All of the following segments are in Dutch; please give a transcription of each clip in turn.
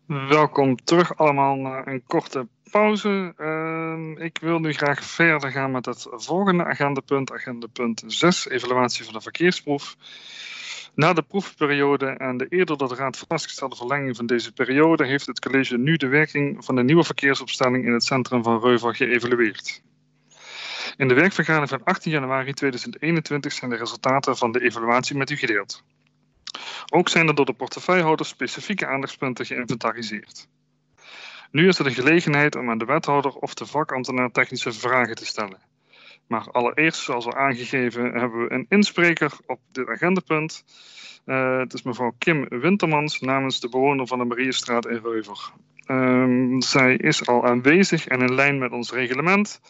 Welkom terug allemaal na een korte pauze. Ik wil nu graag verder gaan met het volgende agendapunt 6, evaluatie van de verkeersproef. Na de proefperiode en de eerder door de Raad vastgestelde verlenging van deze periode heeft het college nu de werking van de nieuwe verkeersopstelling in het centrum van Reuver geëvalueerd. In de werkvergadering van 18 januari 2021 zijn de resultaten van de evaluatie met u gedeeld. Ook zijn er door de portefeuillehouders specifieke aandachtspunten geïnventariseerd. Nu is er de gelegenheid om aan de wethouder of de vakambtenaar technische vragen te stellen. Maar allereerst, zoals al aangegeven, hebben we een inspreker op dit agendapunt. Het is mevrouw Kim Wintermans namens de bewoner van de Mariestraat in Reuver. Zij is al aanwezig en in lijn met ons reglement.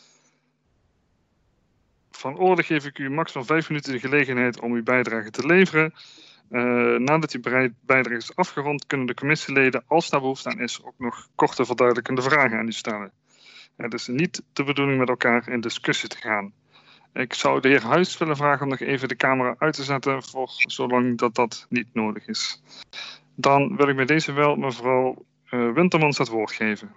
Van orde geef ik u maximaal 5 minuten de gelegenheid om uw bijdrage te leveren. Nadat uw bijdrage is afgerond, kunnen de commissieleden, als daar behoefte aan is, ook nog korte verduidelijkende vragen aan u stellen. Het is niet de bedoeling met elkaar in discussie te gaan. Ik zou de heer Huis willen vragen om nog even de camera uit te zetten, voor zolang dat niet nodig is. Dan wil ik bij deze wel mevrouw Wintermans het woord geven.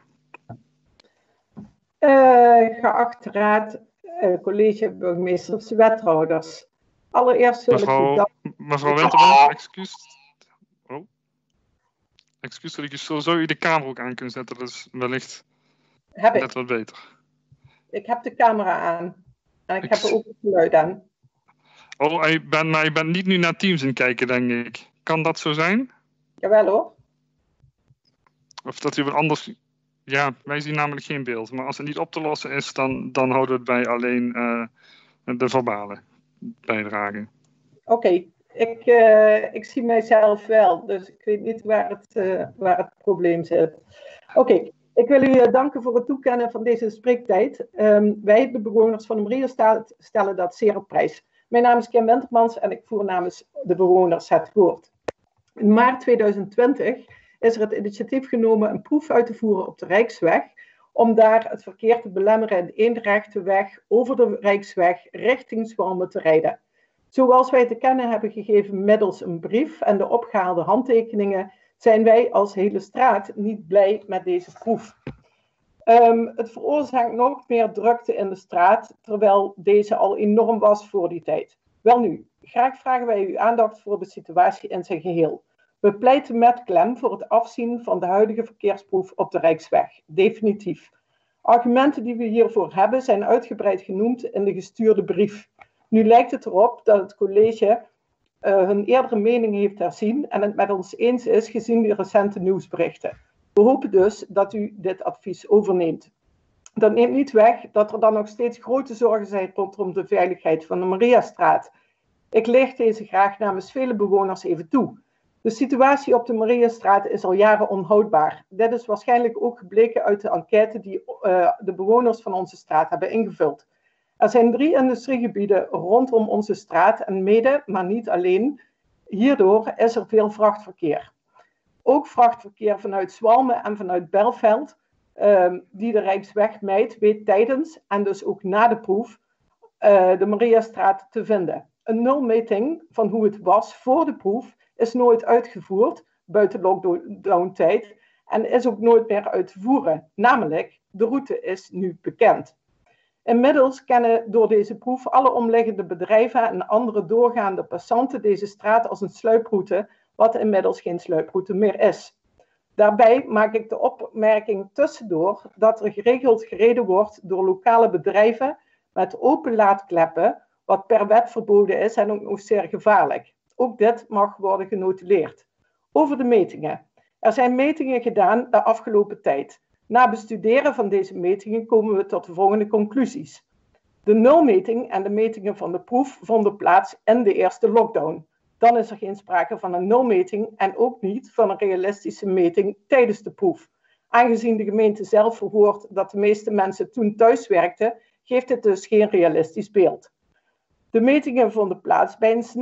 Geachte raad, college, burgemeesters, wethouders. Allereerst wil ik u danken. Mevrouw Wintermans, excuus. Oh. Excuus dat ik zou u de camera ook aan kunnen zetten, dat is wellicht net wat beter. Ik heb de camera aan. En ik heb er ook het geluid aan. Oh, maar je bent niet nu naar Teams aan het kijken, denk ik. Kan dat zo zijn? Jawel hoor. Of dat u wat anders... Ja, wij zien namelijk geen beeld. Maar als het niet op te lossen is, dan houden we het bij alleen de verbale bijdrage. Oké. Ik zie mijzelf wel. Dus ik weet niet waar het probleem zit. Oké. Ik wil u danken voor het toekennen van deze spreektijd. Wij, de bewoners van de Mariestraat, stellen dat zeer op prijs. Mijn naam is Kim Wintermans en ik voer namens de bewoners het woord. In maart 2020 is er het initiatief genomen een proef uit te voeren op de Rijksweg, om daar het verkeer te belemmeren in één rechte weg over de Rijksweg richting Zwolle te rijden. Zoals wij te kennen hebben gegeven middels een brief en de opgehaalde handtekeningen, zijn wij als hele straat niet blij met deze proef. Het veroorzaakt nog meer drukte in de straat, terwijl deze al enorm was voor die tijd. Welnu, graag vragen wij uw aandacht voor de situatie in zijn geheel. We pleiten met klem voor het afzien van de huidige verkeersproef op de Rijksweg. Definitief. Argumenten die we hiervoor hebben zijn uitgebreid genoemd in de gestuurde brief. Nu lijkt het erop dat het college hun eerdere mening heeft herzien en het met ons eens is gezien de recente nieuwsberichten. We hopen dus dat u dit advies overneemt. Dat neemt niet weg dat er dan nog steeds grote zorgen zijn rondom de veiligheid van de Mariastraat. Ik licht deze graag namens vele bewoners even toe. De situatie op de Mariastraat is al jaren onhoudbaar. Dit is waarschijnlijk ook gebleken uit de enquête die de bewoners van onze straat hebben ingevuld. Er zijn 3 industriegebieden rondom onze straat en mede, maar niet alleen, hierdoor is er veel vrachtverkeer. Ook vrachtverkeer vanuit Zwolle en vanuit Belveld, die de Rijksweg mijdt, weet tijdens en dus ook na de proef de Mariastraat te vinden. Een nulmeting van hoe het was voor de proef is nooit uitgevoerd, buiten lockdown-tijd, en is ook nooit meer uit te voeren. Namelijk, de route is nu bekend. Inmiddels kennen door deze proef alle omliggende bedrijven en andere doorgaande passanten deze straat als een sluiproute, wat inmiddels geen sluiproute meer is. Daarbij maak ik de opmerking tussendoor dat er geregeld gereden wordt door lokale bedrijven met open laadkleppen, wat per wet verboden is en ook nog zeer gevaarlijk. Ook dit mag worden genotuleerd. Over de metingen. Er zijn metingen gedaan de afgelopen tijd. Na bestuderen van deze metingen komen we tot de volgende conclusies. De nulmeting en de metingen van de proef vonden plaats in de eerste lockdown. Dan is er geen sprake van een nulmeting en ook niet van een realistische meting tijdens de proef. Aangezien de gemeente zelf verhoort dat de meeste mensen toen thuis werkten, geeft dit dus geen realistisch beeld. De metingen vonden plaats bij een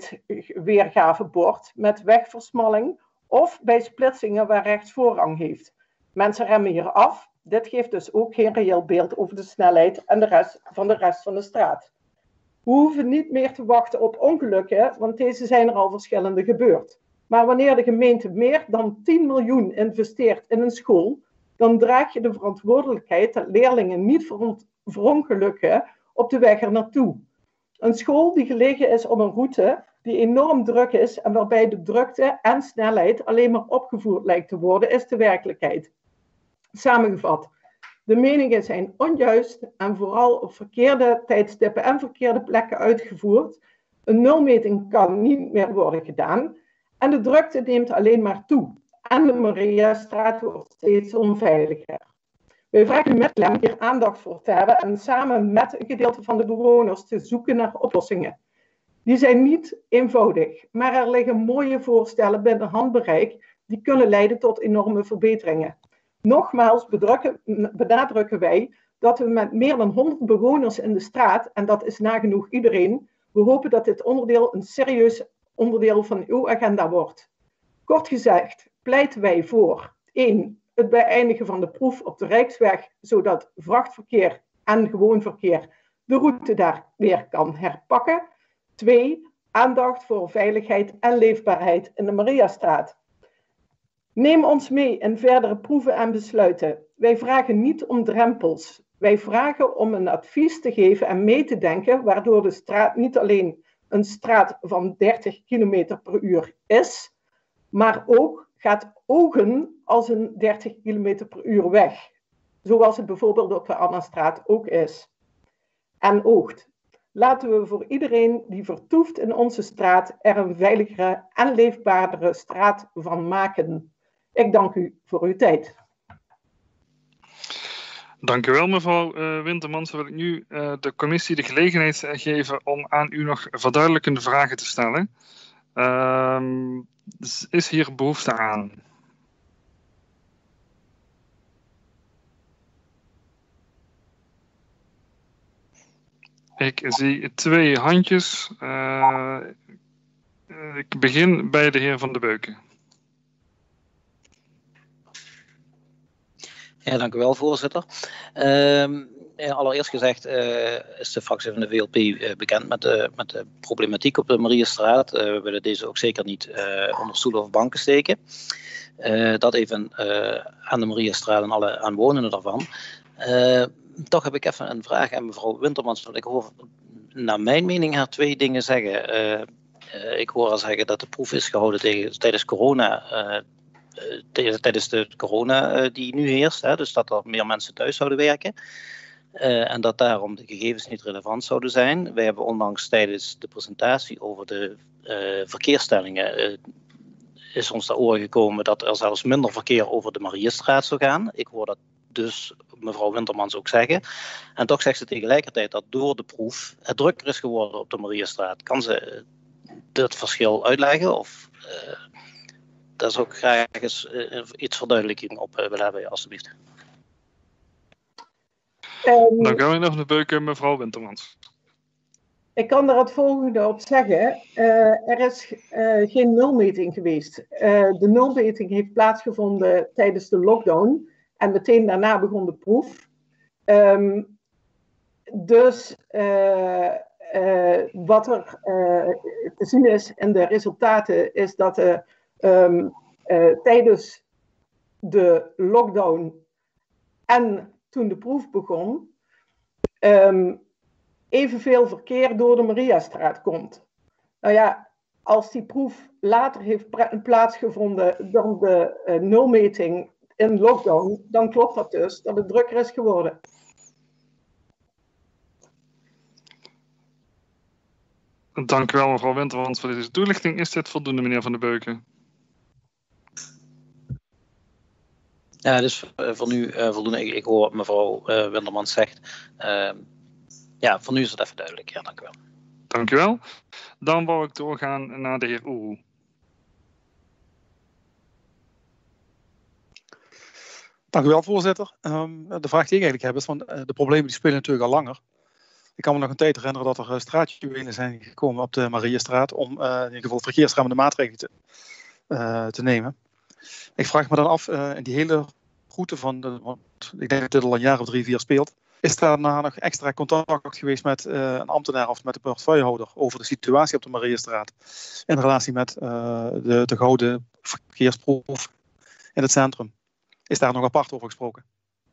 snelheidsweergavebord met wegversmalling of bij splitsingen waar rechts voorrang heeft. Mensen remmen hier af. Dit geeft dus ook geen reëel beeld over de snelheid en de rest van de straat. We hoeven niet meer te wachten op ongelukken, want deze zijn er al verschillende gebeurd. Maar wanneer de gemeente meer dan 10 miljoen investeert in een school, dan draag je de verantwoordelijkheid dat leerlingen niet verongelukken op de weg er naartoe. Een school die gelegen is op een route die enorm druk is en waarbij de drukte en snelheid alleen maar opgevoerd lijkt te worden, is de werkelijkheid. Samengevat, de meningen zijn onjuist en vooral op verkeerde tijdstippen en verkeerde plekken uitgevoerd. Een nulmeting kan niet meer worden gedaan en de drukte neemt alleen maar toe. En de Mariastraat wordt steeds onveiliger. Wij vragen u met klem hier aandacht voor te hebben en samen met een gedeelte van de bewoners te zoeken naar oplossingen. Die zijn niet eenvoudig, maar er liggen mooie voorstellen binnen handbereik die kunnen leiden tot enorme verbeteringen. Nogmaals benadrukken wij dat we met meer dan 100 bewoners in de straat, en dat is nagenoeg iedereen, we hopen dat dit onderdeel een serieus onderdeel van uw agenda wordt. Kort gezegd pleiten wij voor 1. Het beëindigen van de proef op de Rijksweg, zodat vrachtverkeer en gewoon verkeer de route daar weer kan herpakken. 2. Aandacht voor veiligheid en leefbaarheid in de Mariastraat. Neem ons mee in verdere proeven en besluiten. Wij vragen niet om drempels. Wij vragen om een advies te geven en mee te denken, waardoor de straat niet alleen een straat van 30 km per uur is, maar ook gaat ogen als een 30 km per uur weg. Zoals het bijvoorbeeld op de Annastraat ook is. En oogt. Laten we voor iedereen die vertoeft in onze straat er een veiligere en leefbaardere straat van maken. Ik dank u voor uw tijd. Dank u wel, mevrouw Wintermans. Dan wil ik nu de commissie de gelegenheid geven om aan u nog verduidelijkende vragen te stellen. Is hier behoefte aan? Ik zie 2 handjes. Ik begin bij de heer Van de Beuken. Ja, dank u wel, voorzitter. Allereerst gezegd is de fractie van de VLP bekend met de problematiek op de Mariastraat. We willen deze ook zeker niet onder stoelen of banken steken. Dat even aan de Mariastraat en alle aanwonenden daarvan. Toch heb ik even een vraag aan mevrouw Wintermans, want ik hoor naar mijn mening haar 2 dingen zeggen. Ik hoor haar zeggen dat de proef is gehouden tijdens corona. Tijdens de corona die nu heerst, hè, dus dat er meer mensen thuis zouden werken. En dat daarom de gegevens niet relevant zouden zijn. Wij hebben onlangs tijdens de presentatie over de verkeersstellingen is ons ter oren gekomen dat er zelfs minder verkeer over de Mariastraat zou gaan. Ik hoor dat dus mevrouw Wintermans ook zeggen. En toch zegt ze tegelijkertijd dat door de proef het drukker is geworden op de Mariastraat. Kan ze dat verschil uitleggen? Of daar zou ik graag eens iets verduidelijking op willen hebben, alstublieft. Dan gaan we nog de beuken, mevrouw Wintermans. Ik kan er het volgende op zeggen. Er is geen nulmeting geweest. De nulmeting heeft plaatsgevonden tijdens de lockdown. En meteen daarna begon de proef. Dus wat er te zien is in de resultaten is dat tijdens de lockdown en toen de proef begon, evenveel verkeer door de Mariastraat komt. Nou ja, als die proef later heeft plaatsgevonden dan de nulmeting in lockdown, dan klopt dat dus dat het drukker is geworden. Dank u wel, mevrouw Wintermans, voor deze toelichting. Is dit voldoende, meneer Van de Beuken? Ja, dus voor nu voldoende. Ik hoor wat mevrouw Wintermans zegt. Ja, voor nu is het even duidelijk. Ja, dank u wel. Dank u wel. Dan wou ik doorgaan naar de heer Oehoe. Dank u wel, voorzitter. De vraag die ik eigenlijk heb is, van de problemen die spelen natuurlijk al langer. Ik kan me nog een tijd herinneren dat er straatjuwelen zijn gekomen op de Mariastraat om in ieder geval verkeersremmende maatregelen te nemen. Ik vraag me dan af, in die hele route want ik denk dat dit al een jaar of 3, 4 speelt, Is daarna nog extra contact geweest met een ambtenaar of met de portefeuillehouder over de situatie op de Mariëstraat in relatie met de gehouden verkeersproef in het centrum? Is daar nog apart over gesproken?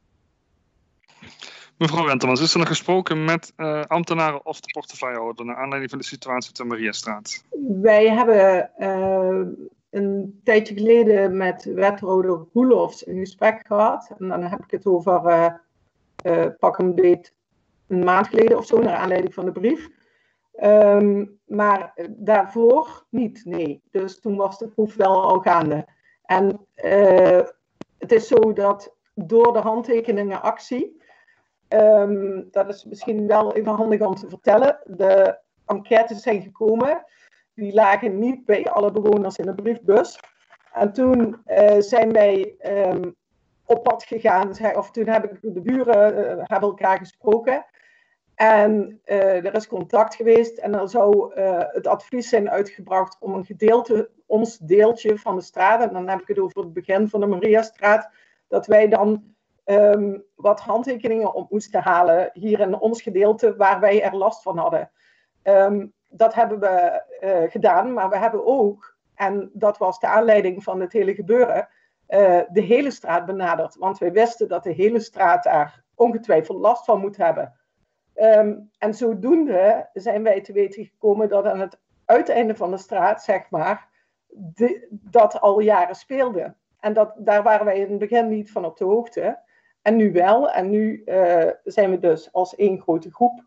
Mevrouw Wentemans, is er nog gesproken met ambtenaren of de portefeuillehouder naar aanleiding van de situatie op de Mariëstraat? Wij hebben een tijdje geleden met wethouder Roelofs een gesprek gehad. En dan heb ik het over pak een beet een maand geleden of zo, naar aanleiding van de brief. Maar daarvoor niet, nee. Dus toen was de proef wel al gaande. En het is zo dat door de handtekeningenactie, dat is misschien wel even handig om te vertellen, de enquêtes zijn gekomen. Die lagen niet bij alle bewoners in de briefbus. En toen zijn wij op pad gegaan, of toen hebben de buren hebben elkaar gesproken. En er is contact geweest en er zou het advies zijn uitgebracht om een gedeelte, ons deeltje van de straat, en dan heb ik het over het begin van de Mariastraat, dat wij dan wat handtekeningen op moesten halen hier in ons gedeelte waar wij er last van hadden. Dat hebben we gedaan, maar we hebben ook, en dat was de aanleiding van het hele gebeuren, de hele straat benaderd. Want wij wisten dat de hele straat daar ongetwijfeld last van moet hebben. En zodoende zijn wij te weten gekomen dat aan het uiteinde van de straat, zeg maar, dat al jaren speelde. En daar waren wij in het begin niet van op de hoogte. En nu wel. En nu zijn we dus als één grote groep.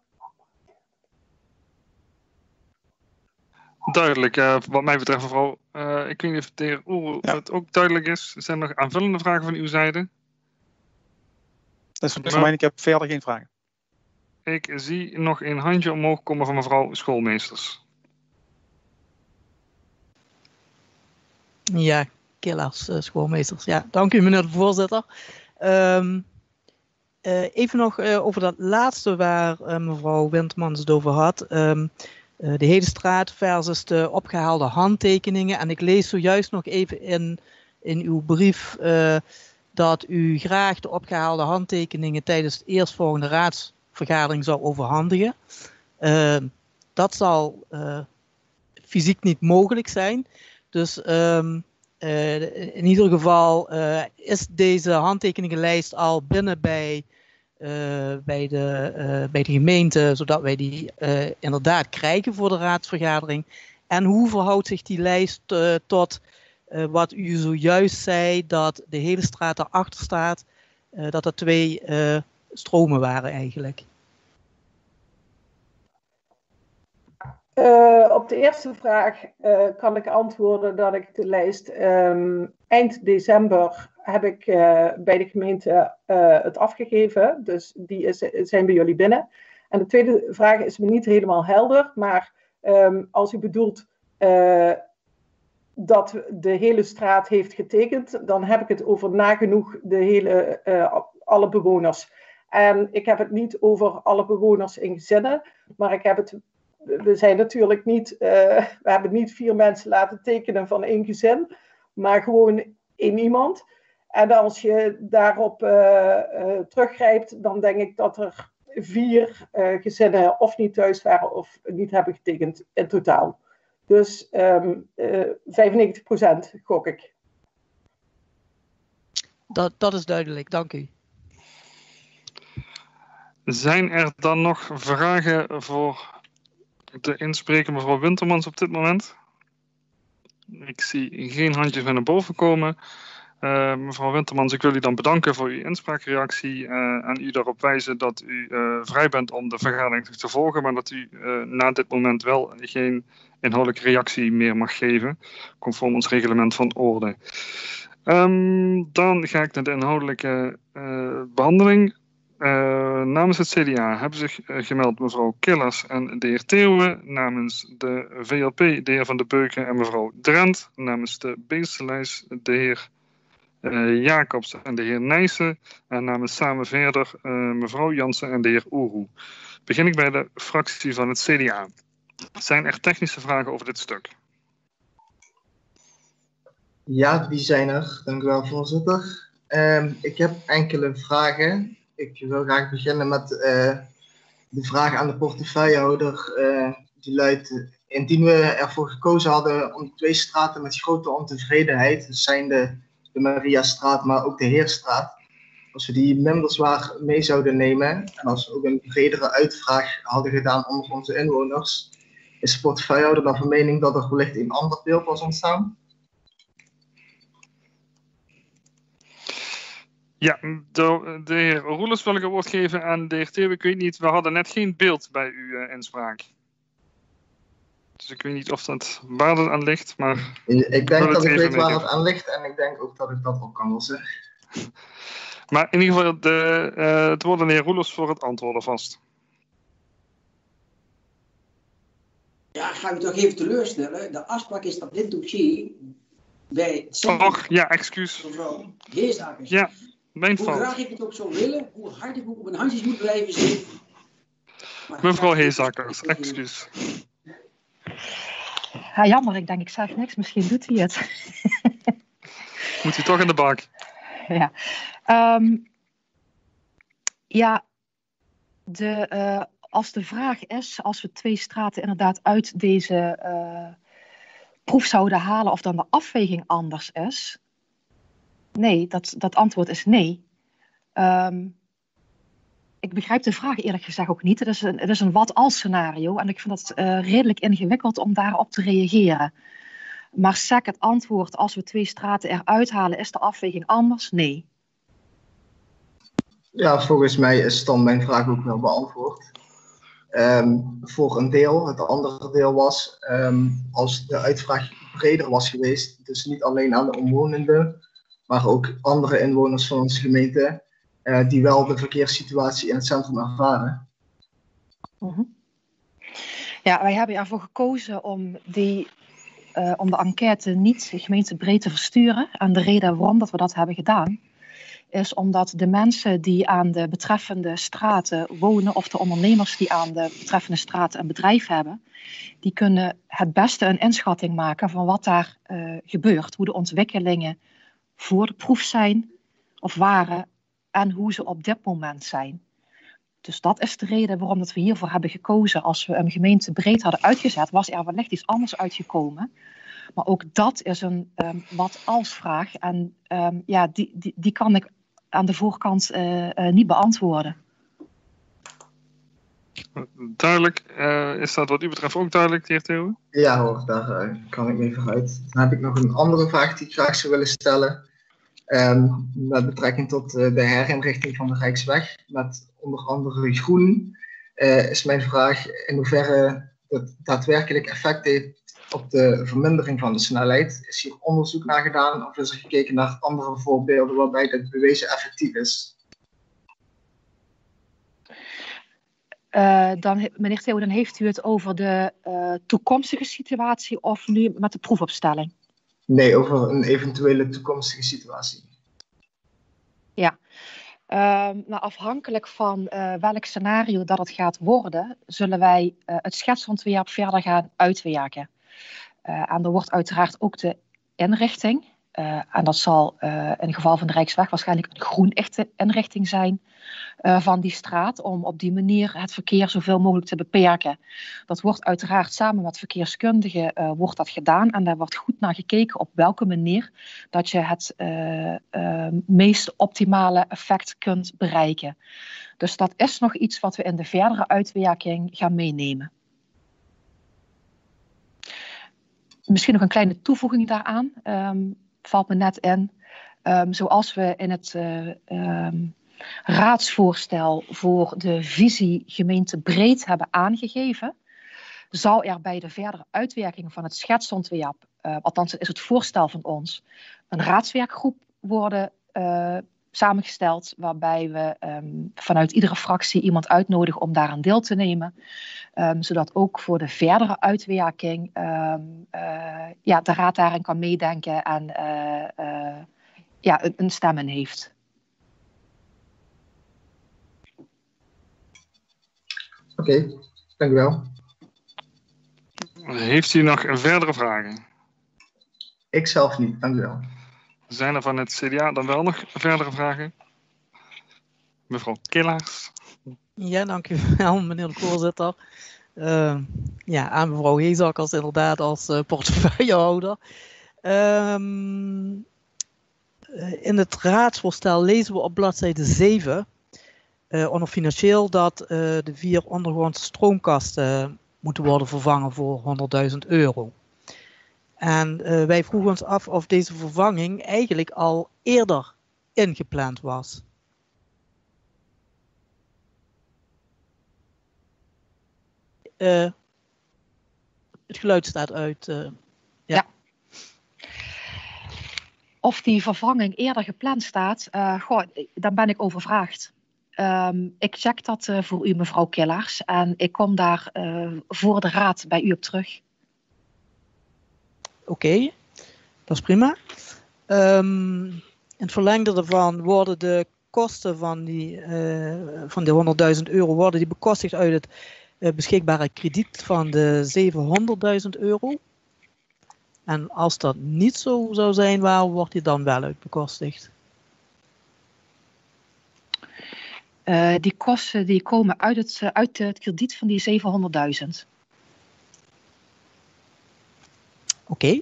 Duidelijk. Wat mij betreft, mevrouw, ik weet niet of de heer Oer het ook duidelijk is. Zijn er nog aanvullende vragen van uw zijde? Dat is voor mij, ik heb verder geen vragen. Ik zie nog een handje omhoog komen van mevrouw Schoolmeesters. Ja, Killers, schoolmeesters. Ja, dank u meneer de voorzitter. Even nog over dat laatste waar mevrouw Wintermans het over had. De hele straat versus de opgehaalde handtekeningen. En ik lees zojuist nog even in uw brief dat u graag de opgehaalde handtekeningen tijdens de eerstvolgende raadsvergadering zou overhandigen. Dat zal fysiek niet mogelijk zijn. Dus in ieder geval is deze handtekeningenlijst al binnen bij de gemeente, zodat wij die inderdaad krijgen voor de raadsvergadering. En hoe verhoudt zich die lijst tot wat u zojuist zei, dat de hele straat erachter staat, dat er 2 stromen waren eigenlijk? Op de eerste vraag kan ik antwoorden dat ik de lijst eind december heb ik bij de gemeente het afgegeven. Dus die zijn bij jullie binnen. En de tweede vraag is me niet helemaal helder. Maar als u bedoelt dat de hele straat heeft getekend, dan heb ik het over nagenoeg alle bewoners. En ik heb het niet over alle bewoners in gezinnen, maar ik heb het. We zijn natuurlijk niet, we hebben niet 4 mensen laten tekenen van 1 gezin, maar gewoon 1 iemand. En als je daarop teruggrijpt, dan denk ik dat er 4 gezinnen of niet thuis waren of niet hebben getekend in totaal. Dus 95% gok ik. Dat is duidelijk, dank u. Zijn er dan nog vragen voor de inspreker mevrouw Wintermans op dit moment? Ik zie geen handjes meer naar boven komen. Mevrouw Wintermans, ik wil u dan bedanken voor uw inspraakreactie en u daarop wijzen dat u vrij bent om de vergadering te volgen, maar dat u na dit moment wel geen inhoudelijke reactie meer mag geven, conform ons reglement van orde. Dan ga ik naar de inhoudelijke behandeling. Namens het CDA hebben zich gemeld mevrouw Killers en de heer Theeuwen. Namens de VLP de heer Van de Beuken en mevrouw Drent. Namens de Beestenlijst de heer Jacobs en de heer Nijssen. En namens Samen Verder mevrouw Jansen en de heer Oeroe. Begin ik bij de fractie van het CDA. Zijn er technische vragen over dit stuk? Ja, die zijn er. Dank u wel, voorzitter. Ik heb enkele vragen. Ik wil graag beginnen met de vraag aan de portefeuillehouder. Die luidt, indien we ervoor gekozen hadden om 2 straten met grote ontevredenheid, dus zijn de Mariastraat, maar ook de Heerstraat, als we die minder zwaar mee zouden nemen en als we ook een bredere uitvraag hadden gedaan onder onze inwoners, is de portefeuillehouder dan van mening dat er wellicht een ander beeld was ontstaan? Ja, de heer Roelers wil ik het woord geven aan de heer Theo. Ik weet niet, we hadden net geen beeld bij uw inspraak. Dus ik weet niet of dat waar dat aan ligt, maar... Ik denk dat ik weet waar het aan ligt en ik denk ook dat ik dat ook kan lossen. Maar in ieder geval, het woord aan de heer Roelers voor het antwoorden vast. Ja, ga ik toch even teleurstellen. De afspraak is dat dit dossier bij het centrum... Och, ja, excuus. Mevrouw Heersakers. Ja, mijn hoe fout. graag ik het ook zou willen, hoe hard ik ook op mijn handjes moet blijven zitten. Mevrouw Heersakers, excuus. Ja, jammer, ik denk ik zeg niks. Misschien doet hij het. Moet u toch in de bak? Ja. Als de vraag is, als we 2 straten inderdaad uit deze proef zouden halen, of dan de afweging anders is. Nee, dat antwoord is nee. Ik begrijp de vraag eerlijk gezegd ook niet. Het is een wat-als scenario en ik vind het redelijk ingewikkeld om daarop te reageren. Maar zeg het antwoord, als we 2 straten eruit halen, is de afweging anders? Nee. Ja, volgens mij is dan mijn vraag ook wel beantwoord. Voor een deel. Het andere deel was, als de uitvraag breder was geweest, dus niet alleen aan de omwonenden, maar ook andere inwoners van onze gemeente, die wel de verkeerssituatie in het centrum ervaren. Ja, wij hebben ervoor gekozen om de enquête niet gemeentebreed te versturen. En de reden waarom dat we dat hebben gedaan, is omdat de mensen die aan de betreffende straten wonen, of de ondernemers die aan de betreffende straten een bedrijf hebben, die kunnen het beste een inschatting maken van wat daar gebeurt, hoe de ontwikkelingen voor de proef zijn of waren en hoe ze op dit moment zijn. Dus dat is de reden waarom dat we hiervoor hebben gekozen. Als we een gemeentebreed hadden uitgezet, was er wellicht iets anders uitgekomen. Maar ook dat is een wat-als-vraag. En die kan ik aan de voorkant niet beantwoorden. Duidelijk. Is dat wat u betreft ook duidelijk, de heer Theo? Ja hoor, daar kan ik mee vooruit. Dan heb ik nog een andere vraag die ik graag zou willen stellen. Met betrekking tot de herinrichting van de Rijksweg, met onder andere groen, is mijn vraag in hoeverre het daadwerkelijk effect heeft op de vermindering van de snelheid. Is hier onderzoek naar gedaan of is er gekeken naar andere voorbeelden waarbij dit bewezen effectief is? Meneer Theo, dan heeft u het over de toekomstige situatie of nu met de proefopstelling? Nee, over een eventuele toekomstige situatie. Ja, afhankelijk van welk scenario dat het gaat worden, zullen wij het schetsontwerp verder gaan uitwerken. En er wordt uiteraard ook de inrichting, en dat zal in het geval van de Rijksweg waarschijnlijk een groen inrichting zijn van die straat, om op die manier het verkeer zoveel mogelijk te beperken. Dat wordt uiteraard samen met verkeerskundigen wordt dat gedaan en daar wordt goed naar gekeken op welke manier dat je het meest optimale effect kunt bereiken. Dus dat is nog iets wat we in de verdere uitwerking gaan meenemen. Misschien nog een kleine toevoeging daaraan, valt me net in. Zoals we in het raadsvoorstel voor de visie gemeentebreed hebben aangegeven, zal er bij de verdere uitwerking van het schetsontwerp, althans is het voorstel van ons, een raadswerkgroep worden samengesteld, waarbij we vanuit iedere fractie iemand uitnodigen om daaraan deel te nemen, zodat ook voor de verdere uitwerking de raad daarin kan meedenken en een stem in heeft. Oké, dank u wel. Heeft u nog verdere vragen? Ik zelf niet, dank u wel. Zijn er van het CDA dan wel nog verdere vragen? Mevrouw Killaars. Ja, dank u wel, meneer de voorzitter. Aan mevrouw Heesakkers inderdaad als portefeuillehouder. In het raadsvoorstel lezen we op bladzijde 7 onder financieel dat de 4 ondergrondse stroomkasten moeten worden vervangen voor €100.000. En wij vroegen ons af of deze vervanging eigenlijk al eerder ingepland was. Het geluid staat uit. Ja. Of die vervanging eerder gepland staat, daar ben ik overvraagd. Ik check dat voor u, mevrouw Killaars. En ik kom daar voor de raad bij u op terug. Oké, dat is prima. In het verlengde daarvan worden de kosten van de €100.000 worden die bekostigd uit het beschikbare krediet van de €700.000. En als dat niet zo zou zijn, waar wordt die dan wel uit bekostigd? Die kosten die komen uit het krediet van die €700.000. Oké.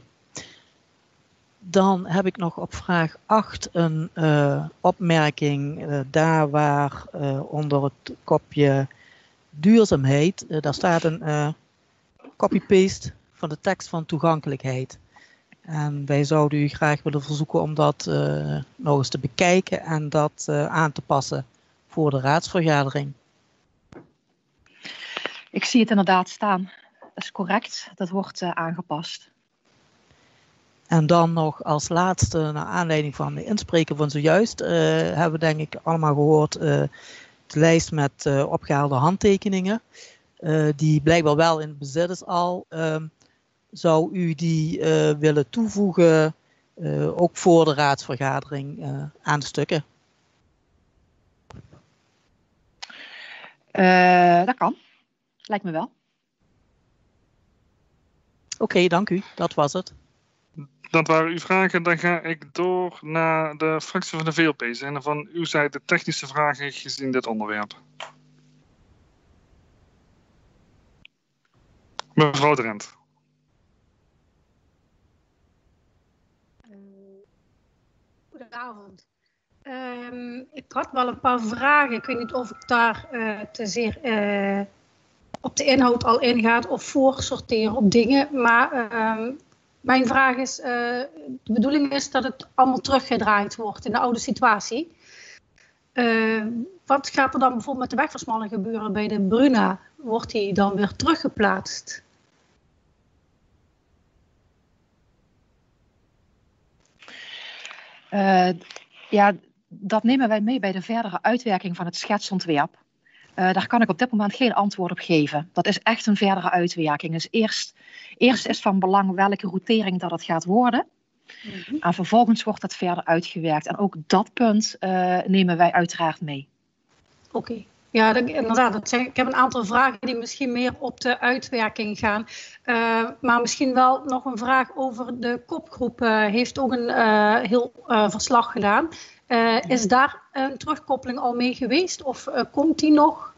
Dan heb ik nog op vraag 8 een opmerking. Daar waar onder het kopje duurzaamheid, daar staat een copy-paste van de tekst van toegankelijkheid. En wij zouden u graag willen verzoeken om dat nog eens te bekijken en dat aan te passen voor de raadsvergadering. Ik zie het inderdaad staan. Dat is correct. Dat wordt aangepast. En dan nog als laatste, naar aanleiding van de inspreker van zojuist, hebben we denk ik allemaal gehoord de lijst met opgehaalde handtekeningen. Die blijkbaar wel in bezit is al. Zou u die willen toevoegen, ook voor de raadsvergadering, aan de stukken? Dat kan. Lijkt me wel. Oké, dank u. Dat was het. Dat waren uw vragen. Dan ga ik door naar de fractie van de VLP. Zijn er van uw zijde technische vragen gezien dit onderwerp? Mevrouw Drent. Goedenavond. Ik had wel een paar vragen. Ik weet niet of ik daar te zeer op de inhoud al ingaat of voorsorteren op dingen. Maar mijn vraag is, de bedoeling is dat het allemaal teruggedraaid wordt in de oude situatie. Wat gaat er dan bijvoorbeeld met de wegversmalling gebeuren bij de Bruna? Wordt die dan weer teruggeplaatst? Dat nemen wij mee bij de verdere uitwerking van het schetsontwerp. Daar kan ik op dit moment geen antwoord op geven. Dat is echt een verdere uitwerking. Dus eerst is van belang welke routering dat het gaat worden. Mm-hmm. En vervolgens wordt dat verder uitgewerkt. En ook dat punt nemen wij uiteraard mee. Oké. Ja, inderdaad. Ik heb een aantal vragen die misschien meer op de uitwerking gaan. Maar misschien wel nog een vraag over de kopgroep. Heeft ook een heel verslag gedaan. Is daar een terugkoppeling al mee geweest? Of komt die nog?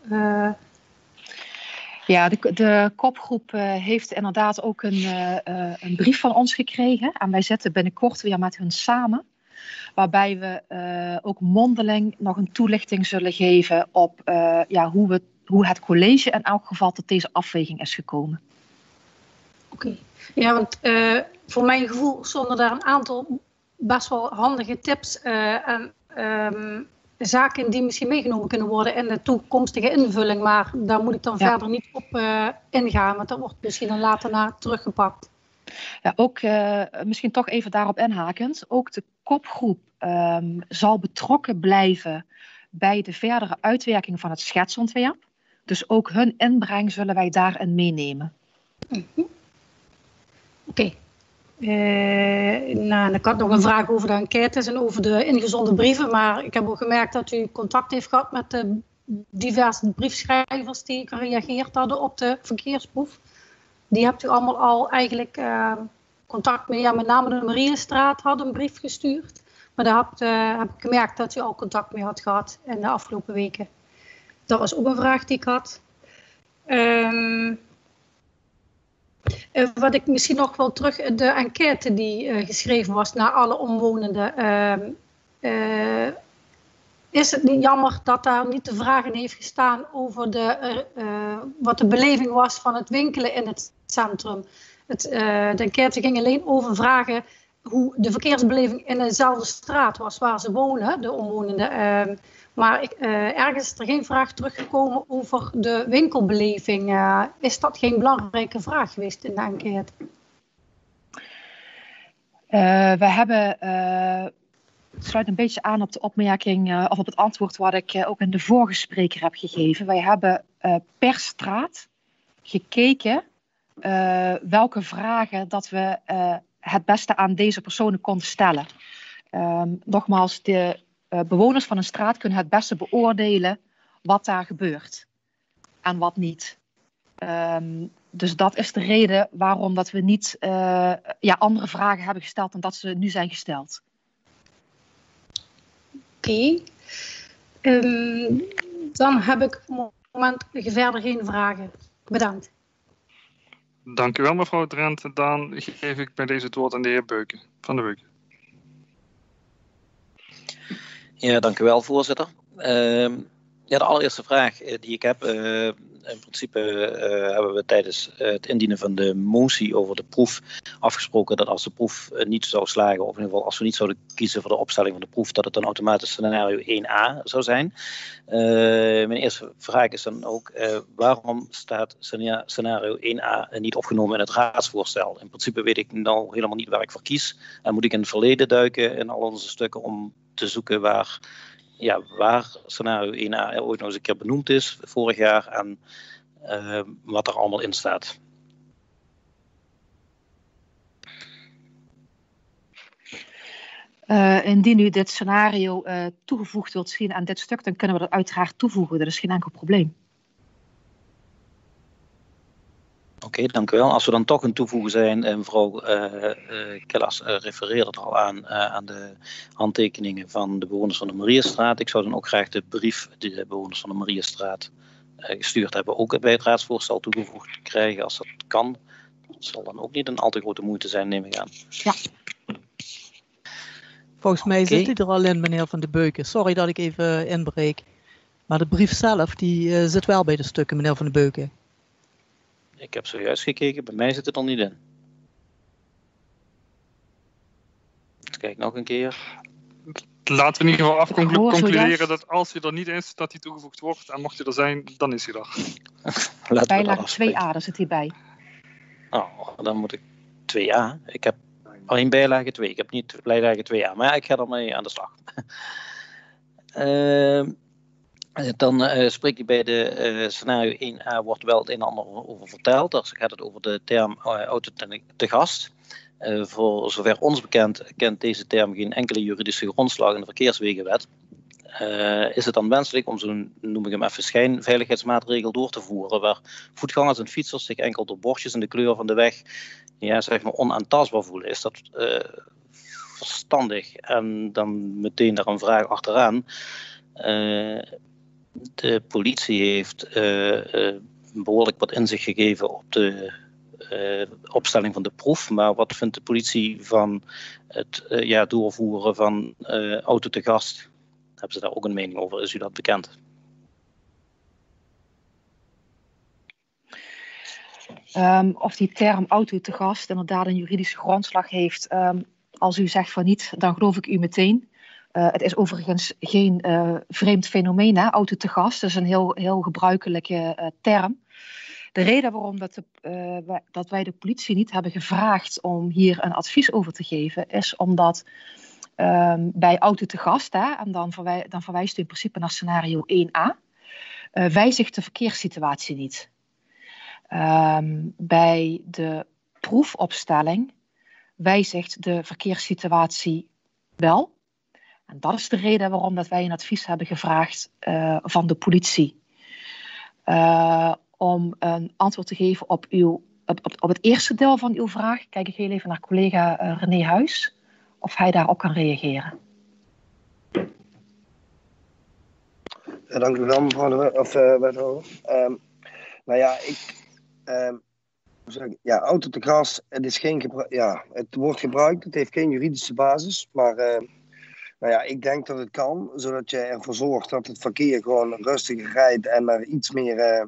Ja, de kopgroep heeft inderdaad ook een brief van ons gekregen. En wij zitten binnenkort weer met hun samen. Waarbij we ook mondeling nog een toelichting zullen geven op hoe het college in elk geval tot deze afweging is gekomen. Oké. Ja, want voor mijn gevoel stonden daar een aantal best wel handige tips en zaken die misschien meegenomen kunnen worden in de toekomstige invulling. Maar daar moet ik dan verder niet op ingaan, want dat wordt misschien dan later na teruggepakt. Ja, ook misschien toch even daarop inhakend. Ook de kopgroep zal betrokken blijven bij de verdere uitwerking van het schetsontwerp. Dus ook hun inbreng zullen wij daarin meenemen. Mm-hmm. Oké. Nou, ik had nog een vraag over de enquêtes en over de ingezonden brieven. Maar ik heb ook gemerkt dat u contact heeft gehad met de diverse briefschrijvers die gereageerd hadden op de verkeersproef. Die hebt u allemaal al eigenlijk contact mee. Ja, met name de Mariestraat had een brief gestuurd. Maar daar heb ik gemerkt dat u al contact mee had gehad in de afgelopen weken. Dat was ook een vraag die ik had. Wat ik misschien nog wel terug, de enquête die geschreven was naar alle omwonenden. Is het niet jammer dat daar niet de vraag in heeft gestaan over wat de beleving was van het winkelen in het centrum? De enquête ging alleen over vragen hoe de verkeersbeleving in dezelfde straat was waar ze wonen, de omwonenden. Maar ergens is er geen vraag teruggekomen over de winkelbeleving. Is dat geen belangrijke vraag geweest in de enquête? We hebben, het sluit een beetje aan op de opmerking of op het antwoord wat ik ook in de vorige spreker heb gegeven. Wij hebben per straat gekeken welke vragen dat we het beste aan deze personen konden stellen. Nogmaals, de bewoners van een straat kunnen het beste beoordelen wat daar gebeurt en wat niet. Dus dat is de reden waarom dat we niet andere vragen hebben gesteld dan dat ze nu zijn gesteld. Oké. Dan heb ik op het moment verder geen vragen. Bedankt. Dank u wel, mevrouw Drent. Dan geef ik bij deze het woord aan de heer Beuken, van de Beuken. Ja, dank u wel, voorzitter. De allereerste vraag die ik heb, in principe hebben we tijdens het indienen van de motie over de proef afgesproken dat als de proef niet zou slagen, of in ieder geval als we niet zouden kiezen voor de opstelling van de proef, dat het dan automatisch scenario 1a zou zijn. Mijn eerste vraag is dan ook, waarom staat scenario 1a niet opgenomen in het raadsvoorstel? In principe weet ik nou helemaal niet waar ik voor kies. En moet ik in het verleden duiken in al onze stukken om te zoeken waar scenario 1a ooit nog eens een keer benoemd is vorig jaar en wat er allemaal in staat. Indien u dit scenario toegevoegd wilt zien aan dit stuk, dan kunnen we dat uiteraard toevoegen. Dat is geen enkel probleem. Oké, dank u wel. Als we dan toch een toevoegen zijn, en mevrouw Kellas refereerde er al aan de handtekeningen van de bewoners van de Mariestraat. Ik zou dan ook graag de brief die de bewoners van de Mariestraat gestuurd hebben ook bij het raadsvoorstel toegevoegd krijgen, als dat kan. Dat zal dan ook niet een al te grote moeite zijn, neem ik aan. Ja. Volgens mij zit hij er al in, meneer Van de Beuken. Sorry dat ik even inbreek. Maar de brief zelf, die zit wel bij de stukken, meneer Van de Beuken. Ik heb zojuist gekeken, bij mij zit het er niet in. Kijk nog een keer. Laten we in ieder geval concluderen dat als hij er niet is, dat hij toegevoegd wordt. En mocht hij er zijn, dan is hij er. Bijlage 2a, daar zit hij bij. Oh, dan moet ik 2a. Ik heb alleen bijlage 2. Ik heb niet bijlage 2a. Maar ja, ik ga ermee aan de slag. Dan spreekt hij bij de scenario 1a wordt wel het een en ander over verteld. Dus gaat het over de term auto te gast. Voor zover ons bekend kent deze term geen enkele juridische grondslag in de verkeerswegenwet. Is het dan wenselijk om zo'n, noem ik hem even, schijnveiligheidsmaatregel door te voeren, waar voetgangers en fietsers zich enkel door bordjes en de kleur van de weg zeg maar onaantastbaar voelen? Is dat verstandig? En dan meteen daar een vraag achteraan. De politie heeft behoorlijk wat inzicht gegeven op de opstelling van de proef, maar wat vindt de politie van het doorvoeren van auto te gast? Hebben ze daar ook een mening over? Is u dat bekend? Of die term auto te gast inderdaad een juridische grondslag heeft, als u zegt van niet, dan geloof ik u meteen. Het is overigens geen vreemd fenomeen, hè? Auto te gast. Dat is een heel gebruikelijke term. De reden waarom dat wij de politie niet hebben gevraagd om hier een advies over te geven, is omdat bij auto te gast, hè, en dan verwijst u in principe naar scenario 1a, wijzigt de verkeerssituatie niet. Bij de proefopstelling wijzigt de verkeerssituatie wel. En dat is de reden waarom dat wij een advies hebben gevraagd van de politie. Om een antwoord te geven op het eerste deel van uw vraag, kijk ik heel even naar collega René Huis, of hij daarop kan reageren. Dank u wel, mevrouw de wethouder. Nou ja, auto te gras, het is geen het wordt gebruikt, het heeft geen juridische basis, maar nou ja, ik denk dat het kan, zodat je ervoor zorgt dat het verkeer gewoon rustiger rijdt en er iets meer,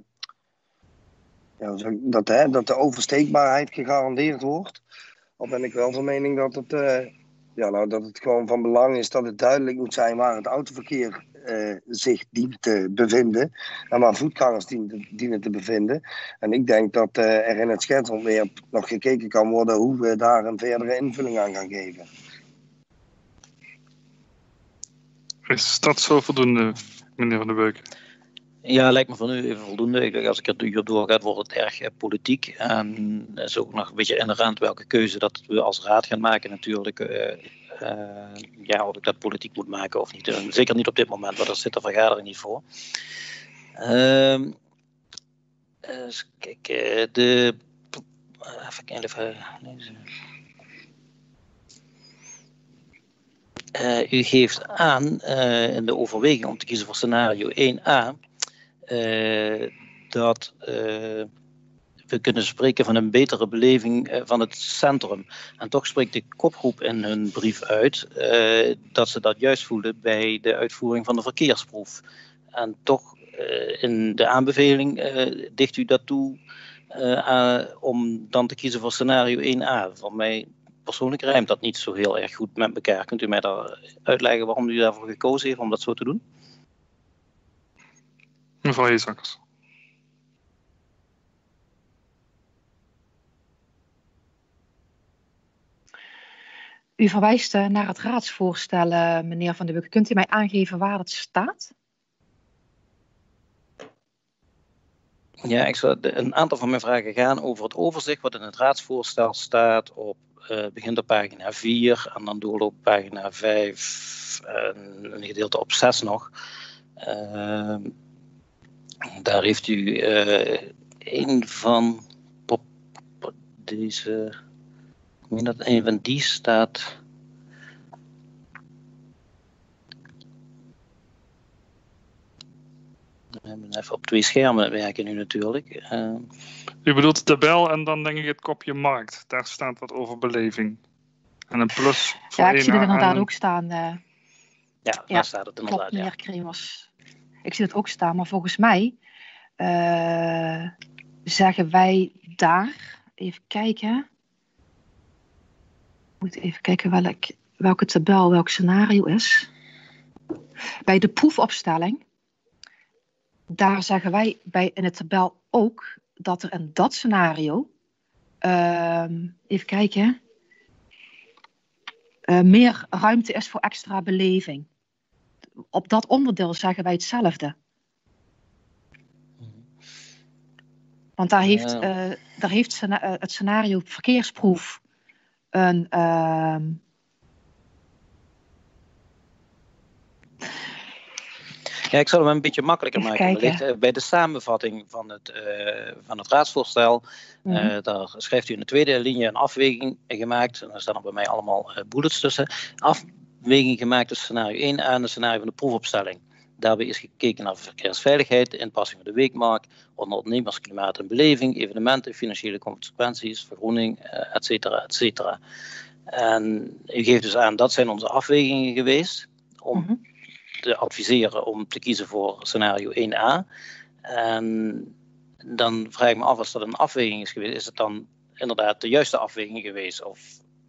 dat de oversteekbaarheid gegarandeerd wordt. Al ben ik wel van mening dat dat het gewoon van belang is dat het duidelijk moet zijn waar het autoverkeer zich dient te bevinden en waar voetgangers dienen te bevinden. En ik denk dat er in het schetsontwerp nog gekeken kan worden hoe we daar een verdere invulling aan gaan geven. Is dat zo voldoende, meneer Van der Beuken? Ja, lijkt me van u even voldoende. Als ik er nu op doorga, wordt het erg politiek. En dat is ook nog een beetje inherent welke keuze dat we als raad gaan maken natuurlijk. Of ik dat politiek moet maken of niet. Zeker niet op dit moment, want daar zit de vergadering niet voor. U geeft aan in de overweging om te kiezen voor scenario 1a dat we kunnen spreken van een betere beleving van het centrum. En toch spreekt de kopgroep in hun brief uit dat ze dat juist voelden bij de uitvoering van de verkeersproef. En toch in de aanbeveling dicht u dat toe om dan te kiezen voor scenario 1a. Voor mij persoonlijk rijmt dat niet zo heel erg goed met elkaar. Kunt u mij daar uitleggen waarom u daarvoor gekozen heeft om dat zo te doen? Mevrouw Heesakkers. U verwijst naar het raadsvoorstel, meneer Van der Beuken. Kunt u mij aangeven waar het staat? Ja, een aantal van mijn vragen gaan over het overzicht wat in het raadsvoorstel staat. Begint op pagina 4 en dan doorloopt pagina 5 en een gedeelte op 6 nog. Daar heeft u een van deze. Ik meen dat een van die staat. We hebben even op 2 schermen werken nu natuurlijk. U bedoelt de tabel en dan denk ik het kopje markt. Daar staat wat over beleving. En een plus voor ja, ik zie het inderdaad en ook staan. Daar staat het inderdaad. Klopt, meneer Kremers. Ik zie het ook staan, maar volgens mij zeggen wij daar, even kijken. Ik moet even kijken welke tabel, welk scenario is. Bij de proefopstelling, daar zeggen wij in het tabel ook dat er in dat scenario, even kijken, meer ruimte is voor extra beleving. Op dat onderdeel zeggen wij hetzelfde. Want daar heeft het scenario verkeersproef een Ja, ik zal hem een beetje makkelijker maken. Bij de samenvatting van het raadsvoorstel, daar schrijft u in de tweede linie een afweging gemaakt. En daar staan er bij mij allemaal bullets tussen. Afweging gemaakt tussen scenario 1 en het scenario van de proefopstelling. Daarbij is gekeken naar verkeersveiligheid, de inpassing van de weekmarkt, ondernemers, klimaat en beleving, evenementen, financiële consequenties, vergroening, et cetera, et cetera. En u geeft dus aan, dat zijn onze afwegingen geweest om te adviseren om te kiezen voor scenario 1a. En dan vraag ik me af, als dat een afweging is geweest, is het dan inderdaad de juiste afweging geweest? Of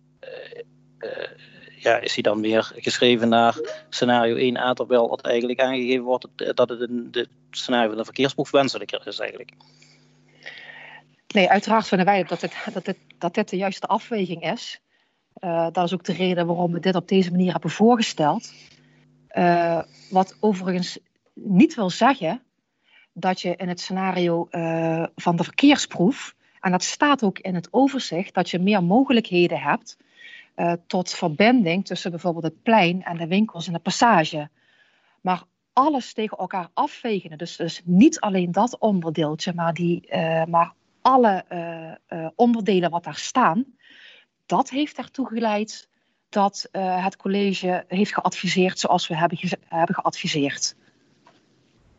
is hij dan meer geschreven naar scenario 1a, terwijl het eigenlijk aangegeven wordt dat het in de scenario van de verkeersproef wenselijker is eigenlijk? Nee, uiteraard vinden wij dat dit de juiste afweging is. Dat is ook de reden waarom we dit op deze manier hebben voorgesteld. Wat overigens niet wil zeggen dat je in het scenario van de verkeersproef, en dat staat ook in het overzicht, dat je meer mogelijkheden hebt tot verbinding tussen bijvoorbeeld het plein en de winkels en de passage. Maar alles tegen elkaar afwegen, dus niet alleen dat onderdeeltje, maar alle onderdelen wat daar staan, dat heeft ertoe geleid dat het college heeft geadviseerd zoals we hebben geadviseerd.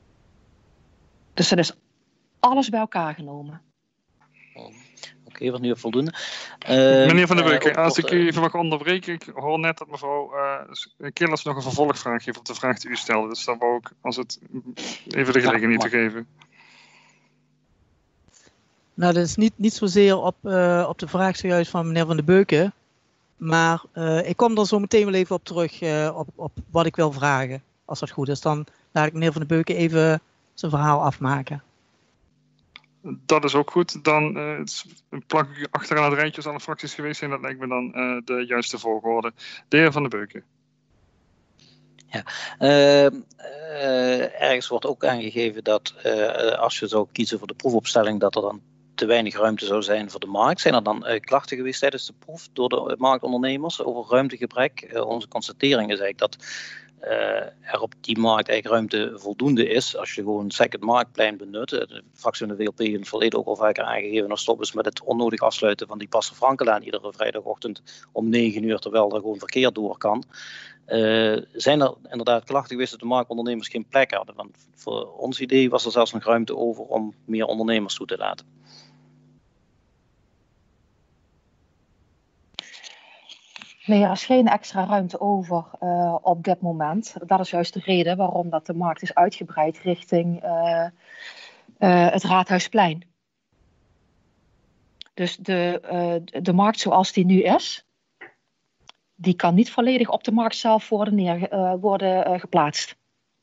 Dus dat is alles bij elkaar genomen. Oké, wat nu voldoende. Meneer Van der Beuken, als ik u even mag onderbreken. Ik hoor net dat mevrouw Killers nog een vervolgvraag heeft op de vraag die u stelde. Dus daar wou ik, als het even de gelegenheid te geven. Nou, dat is niet zozeer op de vraag zojuist van meneer Van der Beuken. Maar ik kom er zo meteen wel even op terug op wat ik wil vragen. Als dat goed is, dan laat ik meneer Van der Beuken even zijn verhaal afmaken. Dat is ook goed. Dan plak ik achteraan het rijtje als alle fracties geweest zijn. Dat lijkt me dan de juiste volgorde. De heer Van der Beuken. Ja, ergens wordt ook aangegeven dat als je zou kiezen voor de proefopstelling, dat er dan te weinig ruimte zou zijn voor de markt. Zijn er dan klachten geweest tijdens de proef door de marktondernemers over ruimtegebrek? Onze constatering is eigenlijk dat er op die markt eigenlijk ruimte voldoende is. Als je gewoon second marktplein benut. De fractie van de WLP heeft in het verleden ook al vaker aangegeven nog stop is met het onnodig afsluiten van die Pastor Frankelaan iedere vrijdagochtend om 9 uur, terwijl er gewoon verkeer door kan. Zijn er inderdaad klachten geweest dat de marktondernemers geen plek hadden? Want voor ons idee was er zelfs nog ruimte over om meer ondernemers toe te laten. Nee, er is geen extra ruimte over op dit moment. Dat is juist de reden waarom dat de markt is uitgebreid richting het Raadhuisplein. Dus de markt zoals die nu is, die kan niet volledig op de markt zelf worden geplaatst.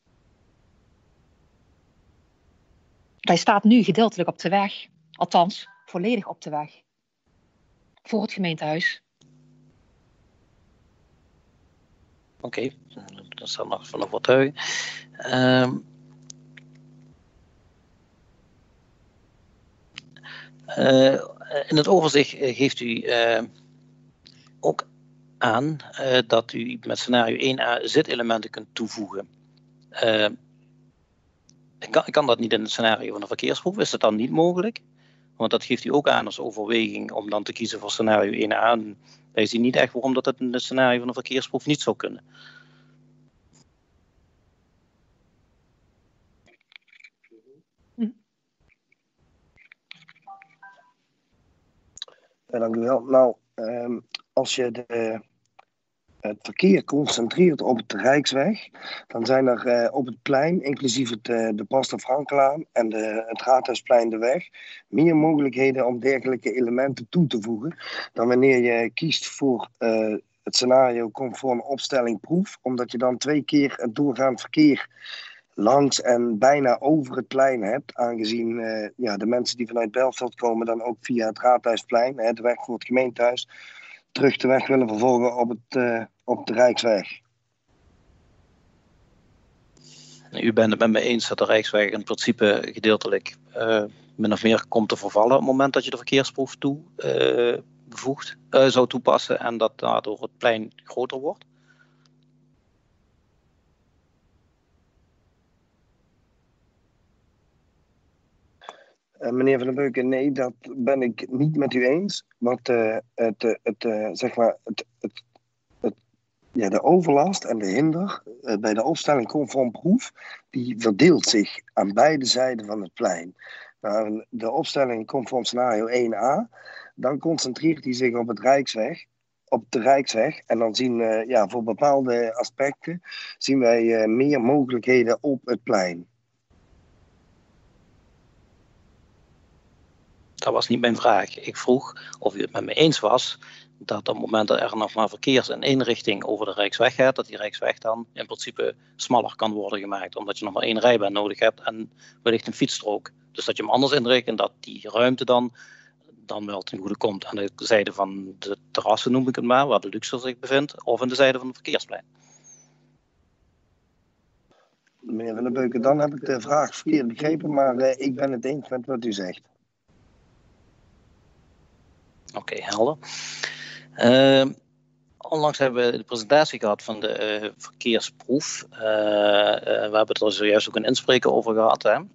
Hij staat nu gedeeltelijk op de weg, althans volledig op de weg, voor het gemeentehuis. Oké, dat zal nog wat tuigen. In het overzicht geeft u ook aan dat u met scenario 1a zitelementen kunt toevoegen. Kan dat niet in het scenario van de verkeersproef? Is dat dan niet mogelijk? Want dat geeft u ook aan als overweging om dan te kiezen voor scenario 1a. Wij zien niet echt waarom dat in het scenario van de verkeersproef niet zou kunnen. Dank u wel. Nou, als je het verkeer concentreert op de Rijksweg, dan zijn er op het plein, inclusief de Pastor Frankelaan en het Raadhuisplein de weg, meer mogelijkheden om dergelijke elementen toe te voegen dan wanneer je kiest voor het scenario conform opstelling proef, omdat je dan 2 keer het doorgaand verkeer langs en bijna over het plein hebt, aangezien de mensen die vanuit Belveld komen dan ook via het Raadhuisplein, de weg voor het gemeentehuis, terug de weg willen vervolgen op de Rijksweg. U bent het met me eens dat de Rijksweg in principe gedeeltelijk min of meer komt te vervallen op het moment dat je de verkeersproef zou toepassen en dat daardoor het plein groter wordt? Meneer Van der Beuken, nee, dat ben ik niet met u eens. Want de overlast en de hinder bij de opstelling conform proef, die verdeelt zich aan beide zijden van het plein. Nou, de opstelling conform scenario 1a, dan concentreert hij zich op de Rijksweg. En dan zien we, voor bepaalde aspecten, zien wij meer mogelijkheden op het plein. Dat was niet mijn vraag. Ik vroeg of u het met me eens was dat op het moment dat er nog maar verkeers in één richting over de Rijksweg gaat, dat die Rijksweg dan in principe smaller kan worden gemaakt, omdat je nog maar 1 rijbaan nodig hebt en wellicht een fietsstrook. Dus dat je hem anders inricht en dat die ruimte dan wel ten goede komt aan de zijde van de terrassen, noem ik het maar, waar de Luxor zich bevindt, of aan de zijde van het verkeersplein. Meneer Van der Beuken, dan heb ik de vraag verkeerd begrepen, maar ik ben het eens met wat u zegt. Oké, helder. Onlangs hebben we de presentatie gehad van de verkeersproef. We hebben het er zojuist ook een inspreker over gehad. Hè?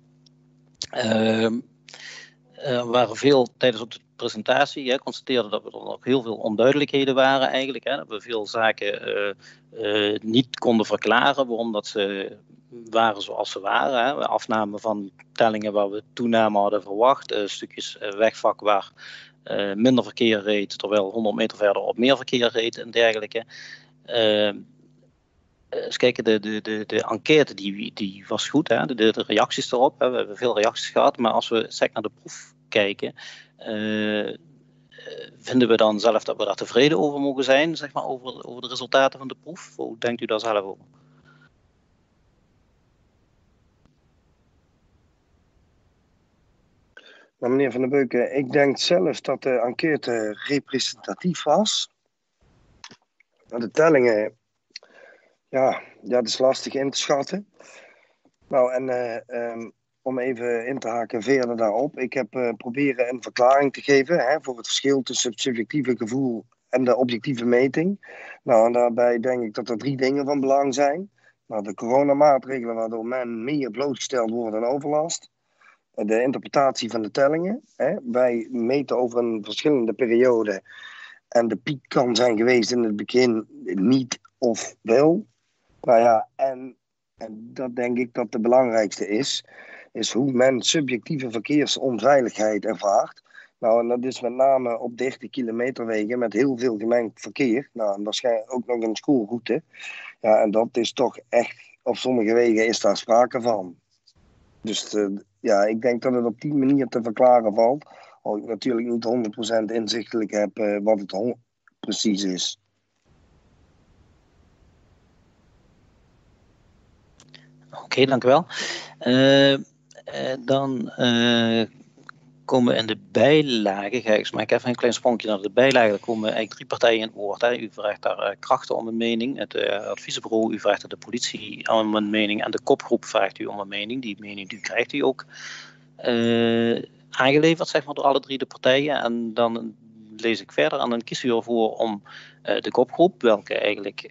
Waren veel tijdens de presentatie constateerden dat er nog heel veel onduidelijkheden waren eigenlijk. Hè? Dat we veel zaken niet konden verklaren waarom dat ze waren zoals ze waren. Hè. Afname van tellingen waar we toename hadden verwacht. Stukjes wegvak waar minder verkeer reed, terwijl 100 meter verder op meer verkeer reed en dergelijke. Eens kijken, de enquête die was goed, hè? De reacties erop. Hè? We hebben veel reacties gehad, maar als we sec naar de proef kijken, vinden we dan zelf dat we daar tevreden over mogen zijn, zeg maar, over de resultaten van de proef? Hoe denkt u daar zelf over? Nou, meneer Van der Beuken, ik denk zelf dat de enquête representatief was. De tellingen, ja, dat is lastig in te schatten. Nou, en om even in te haken verder daarop. Ik heb proberen een verklaring te geven voor het verschil tussen het subjectieve gevoel en de objectieve meting. Nou, en daarbij denk ik dat er 3 dingen van belang zijn. Nou, de coronamaatregelen waardoor men meer blootgesteld wordt aan overlast. De interpretatie van de tellingen. Wij meten over een verschillende periode. En de piek kan zijn geweest in het begin niet of wel. Nou ja, en dat denk ik dat de belangrijkste is hoe men subjectieve verkeersonveiligheid ervaart. Nou, en dat is met name op 30 kilometer wegen met heel veel gemengd verkeer. Nou, en waarschijnlijk ook nog een schoolroute. Ja, en dat is toch echt, op sommige wegen is daar sprake van. Dus ja, ik denk dat het op die manier te verklaren valt. Al ik natuurlijk niet 100% inzichtelijk heb wat het precies is. Oké, dank u wel. Dan komen we in de bijlage. Ga ik even een klein sprongje naar de bijlage. Er komen eigenlijk 3 partijen in het woord. Hè. U vraagt daar krachten om een mening. Het adviesbureau, u vraagt de politie om een mening. En de kopgroep vraagt u om een mening. Die mening die krijgt u ook aangeleverd, zeg maar, door alle 3 de partijen. En dan lees ik verder en dan kies u ervoor om de kopgroep, welke eigenlijk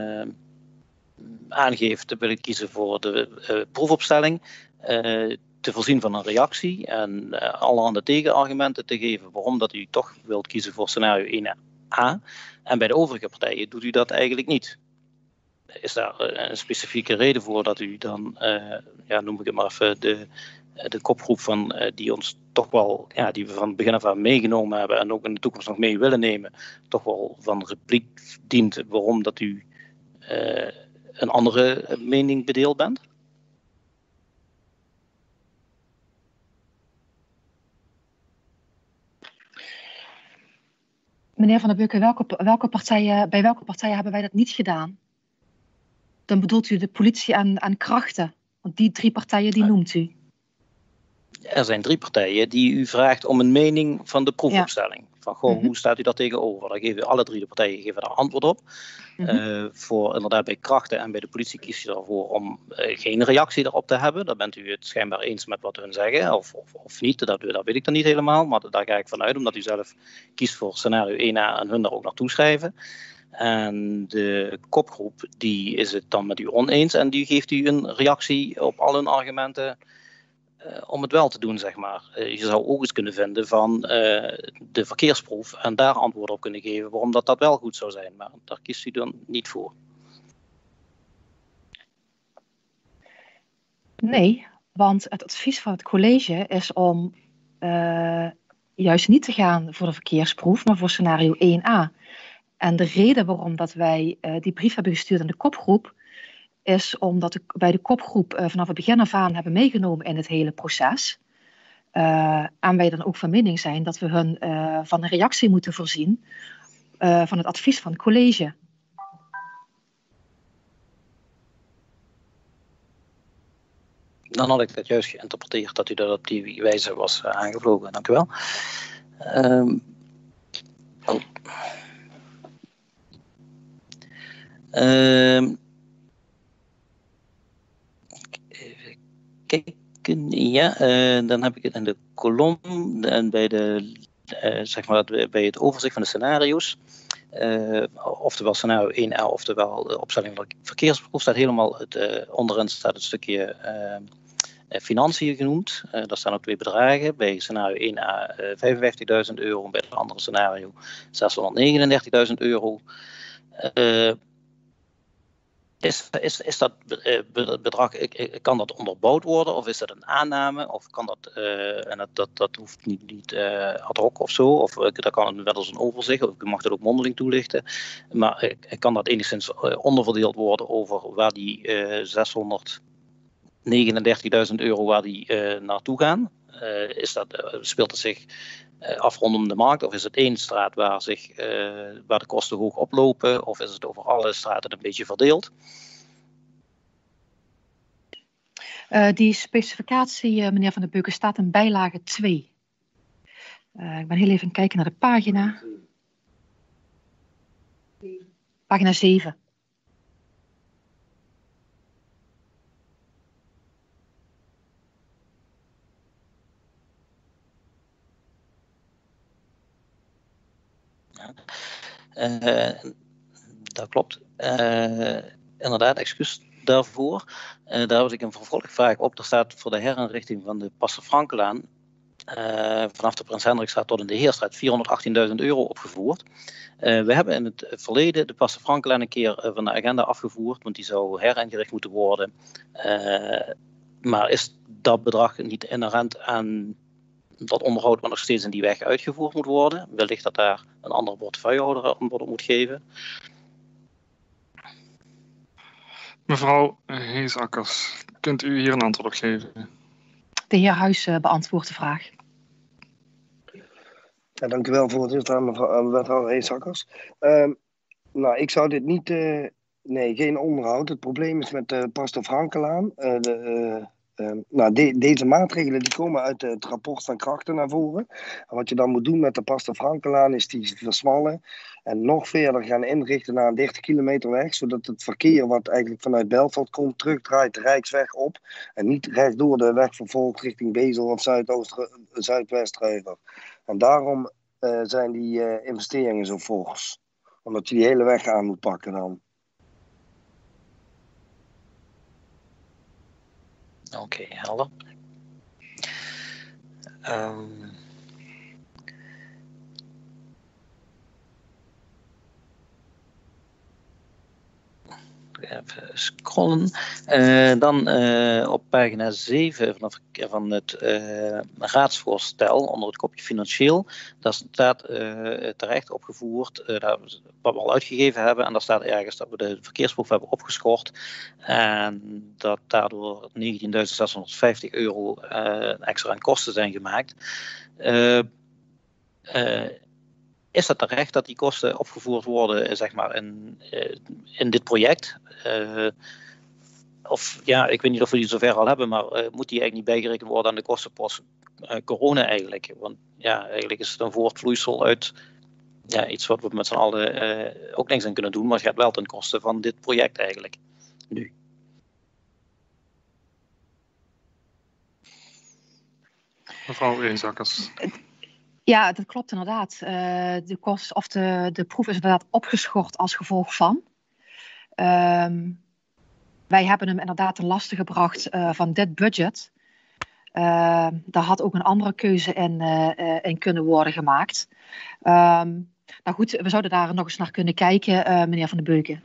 aangeeft te willen kiezen voor de proefopstelling, te voorzien van een reactie en allerhande tegenargumenten te geven waarom dat u toch wilt kiezen voor scenario 1A. En bij de overige partijen doet u dat eigenlijk niet. Is daar een specifieke reden voor dat u dan, noem ik het maar even, de kopgroep van die ons toch wel, die we van het begin af aan meegenomen hebben en ook in de toekomst nog mee willen nemen, toch wel van repliek dient waarom dat u een andere mening bedeeld bent? Meneer Van der Beuken, bij welke partijen hebben wij dat niet gedaan? Dan bedoelt u de politie en krachten. Want die 3 partijen die noemt u. Er zijn 3 partijen die u vraagt om een mening van de proefopstelling. Ja. Van hoe staat u daar tegenover? Dan geven alle 3 de partijen geven daar antwoord op. Voor inderdaad bij krachten en bij de politie kies je ervoor om geen reactie daarop te hebben. Dan bent u het schijnbaar eens met wat hun zeggen of niet. Dat weet ik dan niet helemaal, maar daar ga ik vanuit omdat u zelf kiest voor scenario 1A en hun daar ook naartoe schrijven. En de kopgroep die is het dan met u oneens en die geeft u een reactie op al hun argumenten om het wel te doen, zeg maar. Je zou ook eens kunnen vinden van de verkeersproef en daar antwoord op kunnen geven waarom dat wel goed zou zijn. Maar daar kiest u dan niet voor. Nee, want het advies van het college is om juist niet te gaan voor de verkeersproef, maar voor scenario 1A. En de reden waarom dat wij die brief hebben gestuurd aan de kopgroep is omdat wij de kopgroep vanaf het begin af aan hebben meegenomen in het hele proces. En wij dan ook van mening zijn dat we hun van een reactie moeten voorzien van het advies van het college. Dan had ik dat juist geïnterpreteerd dat u dat op die wijze was aangevlogen. Dank u wel. Even kijken. Ja, dan heb ik het in de kolom en bij bij het overzicht van de scenario's. Oftewel scenario 1A, oftewel de opstelling van de verkeersproef, staat helemaal onderin staat het stukje financiën genoemd. Daar staan ook 2 bedragen. Bij scenario 1A €55.000, bij het andere scenario €639.000. Is dat bedrag, kan dat onderbouwd worden of is dat een aanname? Of kan dat, en dat hoeft niet ad hoc of zo, of dat kan wel eens een overzicht, of u mag dat ook mondeling toelichten. Maar kan dat enigszins onderverdeeld worden over waar die 639.000 euro waar die naartoe gaan? Speelt het zich af rondom de markt, of is het één straat waar de kosten hoog oplopen, of is het over alle straten een beetje verdeeld? Die specificatie, meneer Van der Beuken, staat in bijlage 2. Ik ben heel even kijken naar de pagina. Pagina 7. Dat klopt. Inderdaad, excuus daarvoor. Daar was ik een vervolgvraag op. Er staat voor de herinrichting van de Pastor Frankelaan vanaf de Prins Hendrikstraat tot in de Heerstraat 418.000 euro opgevoerd. We hebben in het verleden de Pastor Frankelaan een keer van de agenda afgevoerd, want die zou heringericht moeten worden. Maar is dat bedrag niet inherent aan dat onderhoud wat nog steeds in die weg uitgevoerd moet worden? Wellicht dat daar een andere portefeuillehouder antwoord op moet geven. Mevrouw Heesakkers, kunt u hier een antwoord op geven? De heer Huis beantwoordt de vraag. Ja, dank u wel, voorzitter, mevrouw Heesakkers. Ik zou dit niet... geen onderhoud. Het probleem is met de Pastor Frankelaan. Deze maatregelen die komen uit het rapport van Krachten naar voren. En wat je dan moet doen met de Pastor Frankelaan is die versmallen en nog verder gaan inrichten naar een 30 kilometer weg, zodat het verkeer wat eigenlijk vanuit Belfort komt terugdraait de Rijksweg op en niet rechtdoor de weg vervolgt richting Bezel of Zuidwest-Ruiver. En daarom zijn die investeringen zo fors. Omdat je die hele weg aan moet pakken dan. Oké, helder. Even scrollen. Dan op pagina 7 van het raadsvoorstel onder het kopje financieel. Daar staat terecht opgevoerd wat we al uitgegeven hebben. En daar staat ergens dat we de verkeersproef hebben opgeschort. En dat daardoor 19.650 euro extra aan kosten zijn gemaakt. Is dat terecht dat die kosten opgevoerd worden, zeg maar, in dit project? Of ja, ik weet niet of we die zover al hebben, maar moet die eigenlijk niet bijgerekend worden aan de kostenpost corona eigenlijk? Want ja, eigenlijk is het een voortvloeisel uit iets wat we met z'n allen ook niks aan kunnen doen, maar het gaat wel ten koste van dit project eigenlijk, nu. Mevrouw Heesakkers. Ja, dat klopt inderdaad. De proef is inderdaad opgeschort als gevolg van. Wij hebben hem inderdaad ten laste gebracht van dit budget. Daar had ook een andere keuze in kunnen worden gemaakt. Nou goed, we zouden daar nog eens naar kunnen kijken, meneer Van der Beuken.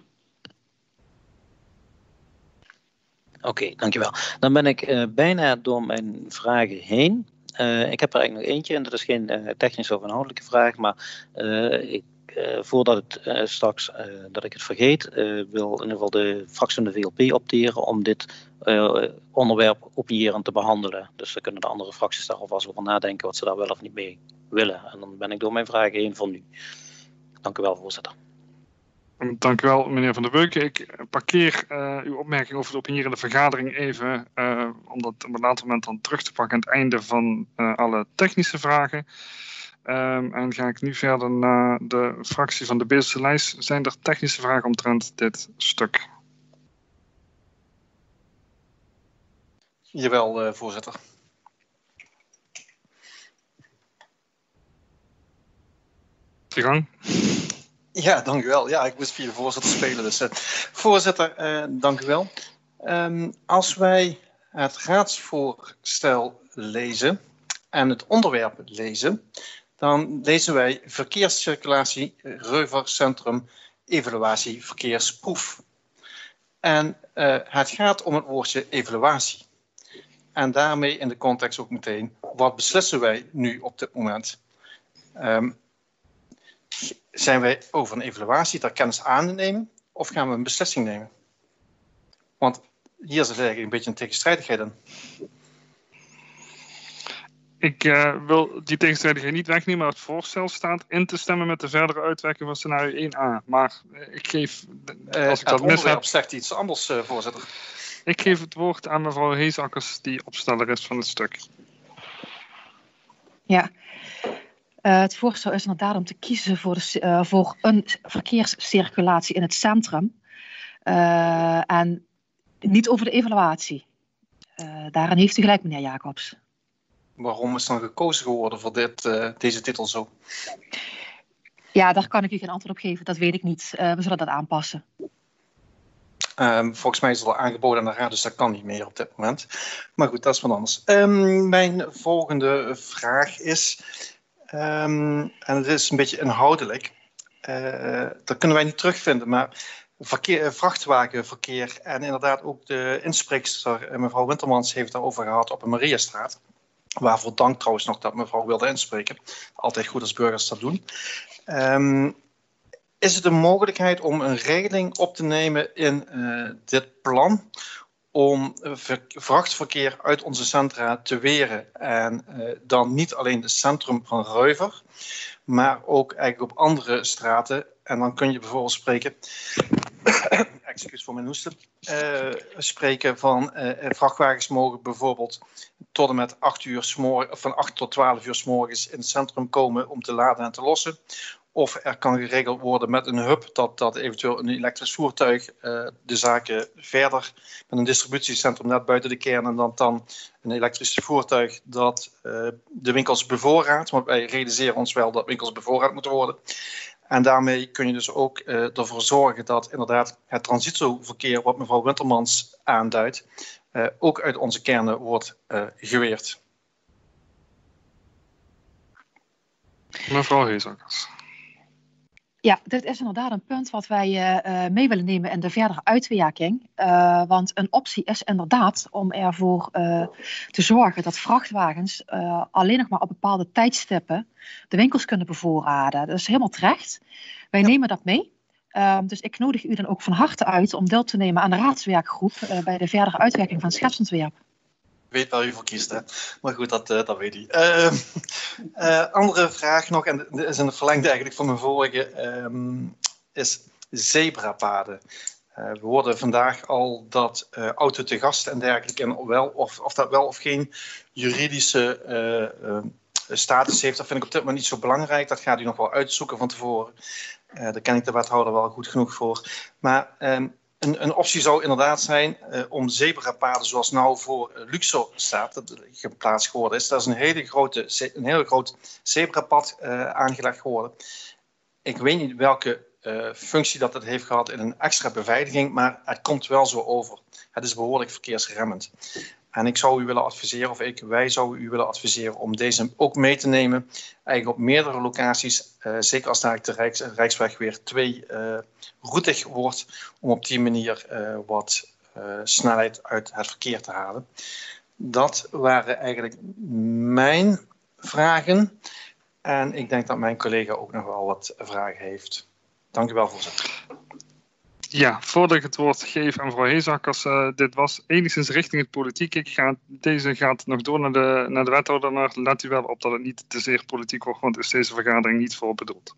Oké, dankjewel. Dan ben ik bijna door mijn vragen heen. Ik heb er eigenlijk nog eentje en dat is geen technische of inhoudelijke vraag, maar voordat straks dat ik het vergeet, wil in ieder geval de fractie van de VLP opteren om dit onderwerp opinierend te behandelen. Dus dan kunnen de andere fracties daar alvast over nadenken wat ze daar wel of niet mee willen. En dan ben ik door mijn vragen heen voor nu. Dank u wel, voorzitter. Dank u wel, meneer Van der Beuken. Ik parkeer uw opmerking over de opinierende vergadering even, om dat op een later moment dan terug te pakken aan het einde van alle technische vragen. En ga ik nu verder naar de fractie van de Beelse lijst. Zijn er technische vragen omtrent dit stuk? Jawel, voorzitter. De gang. Ja, dank u wel. Ja, ik moest via de voorzitter spelen. Dus, voorzitter, dank u wel. Als wij het raadsvoorstel lezen en het onderwerp lezen, dan lezen wij verkeerscirculatie, Reuvercentrum, evaluatie, verkeersproef. En het gaat om het woordje evaluatie. En daarmee in de context ook meteen, wat beslissen wij nu op dit moment? Zijn wij over een evaluatie daar kennis aannemen of gaan we een beslissing nemen? Want hier zit eigenlijk een beetje een tegenstrijdigheid in. Ik wil die tegenstrijdigheid niet wegnemen, maar het voorstel staat in te stemmen met de verdere uitwerking van scenario 1a. Maar ik geef, als ik dat mis heb, zegt iets anders, voorzitter. Ik geef het woord aan mevrouw Heesakkers, die opsteller is van het stuk. Ja, het voorstel is inderdaad om te kiezen voor een verkeerscirculatie in het centrum. En niet over de evaluatie. Daarin heeft u gelijk, meneer Jacobs. Waarom is dan gekozen geworden voor deze titel zo? Ja, daar kan ik u geen antwoord op geven. Dat weet ik niet. We zullen dat aanpassen. Volgens mij is het al aangeboden aan de raad, dus dat kan niet meer op dit moment. Maar goed, dat is wat anders. Mijn volgende vraag is, en het is een beetje inhoudelijk, dat kunnen wij niet terugvinden, maar vrachtwagenverkeer en inderdaad ook de inspreekster, mevrouw Wintermans, heeft daarover gehad op de Mariastraat. Waarvoor dank trouwens nog dat mevrouw wilde inspreken. Altijd goed als burgers dat doen. Is het een mogelijkheid om een regeling op te nemen in dit plan om vrachtverkeer uit onze centra te weren en dan niet alleen het centrum van Ruiver, maar ook eigenlijk op andere straten. En dan kun je bijvoorbeeld spreken, excuus voor mijn hoesten, spreken van vrachtwagens mogen bijvoorbeeld tot en met 8 uur 's morgens, van 8 tot 12 uur 's morgens in het centrum komen om te laden en te lossen. Of er kan geregeld worden met een hub dat eventueel een elektrisch voertuig de zaken verder met een distributiecentrum net buiten de kern en dan een elektrisch voertuig dat de winkels bevoorraadt. Want wij realiseren ons wel dat winkels bevoorraad moeten worden. En daarmee kun je dus ook ervoor zorgen dat inderdaad het transitoverkeer wat mevrouw Wintermans aanduidt ook uit onze kernen wordt geweerd. Mevrouw Heesakkers. Ja, dit is inderdaad een punt wat wij mee willen nemen in de verdere uitwerking. Want een optie is inderdaad om ervoor te zorgen dat vrachtwagens alleen nog maar op bepaalde tijdstippen de winkels kunnen bevoorraden. Dat is helemaal terecht. Wij nemen dat mee. Dus ik nodig u dan ook van harte uit om deel te nemen aan de raadswerkgroep bij de verdere uitwerking van het schetsontwerp. Weet waar u voor kiest, hè? Maar goed, dat weet u. Andere vraag nog, en dat is in het verlengde eigenlijk van mijn vorige, is zebrapaden. We hoorden vandaag al dat auto te gast en dergelijke, en of dat wel of geen juridische status heeft, dat vind ik op dit moment niet zo belangrijk. Dat gaat u nog wel uitzoeken van tevoren. Daar ken ik de wethouder wel goed genoeg voor. Maar een optie zou inderdaad zijn om zebrapaden zoals nou voor Luxor staat, dat geplaatst geworden is. Dat is een heel groot zebrapad aangelegd geworden. Ik weet niet welke functie dat heeft gehad in een extra beveiliging, maar het komt wel zo over. Het is behoorlijk verkeersremmend. En ik zou u willen adviseren, wij zouden u willen adviseren om deze ook mee te nemen. Eigenlijk op meerdere locaties, zeker als daar de Rijksweg weer 2 routig wordt, om op die manier wat snelheid uit het verkeer te halen. Dat waren eigenlijk mijn vragen. En ik denk dat mijn collega ook nog wel wat vragen heeft. Dank u wel, voorzitter. Ja, voordat ik het woord geef aan mevrouw Heesakkers, dit was enigszins richting het politiek. Deze gaat nog door naar de wethouder, maar let u wel op dat het niet te zeer politiek wordt, want is deze vergadering niet voor bedoeld.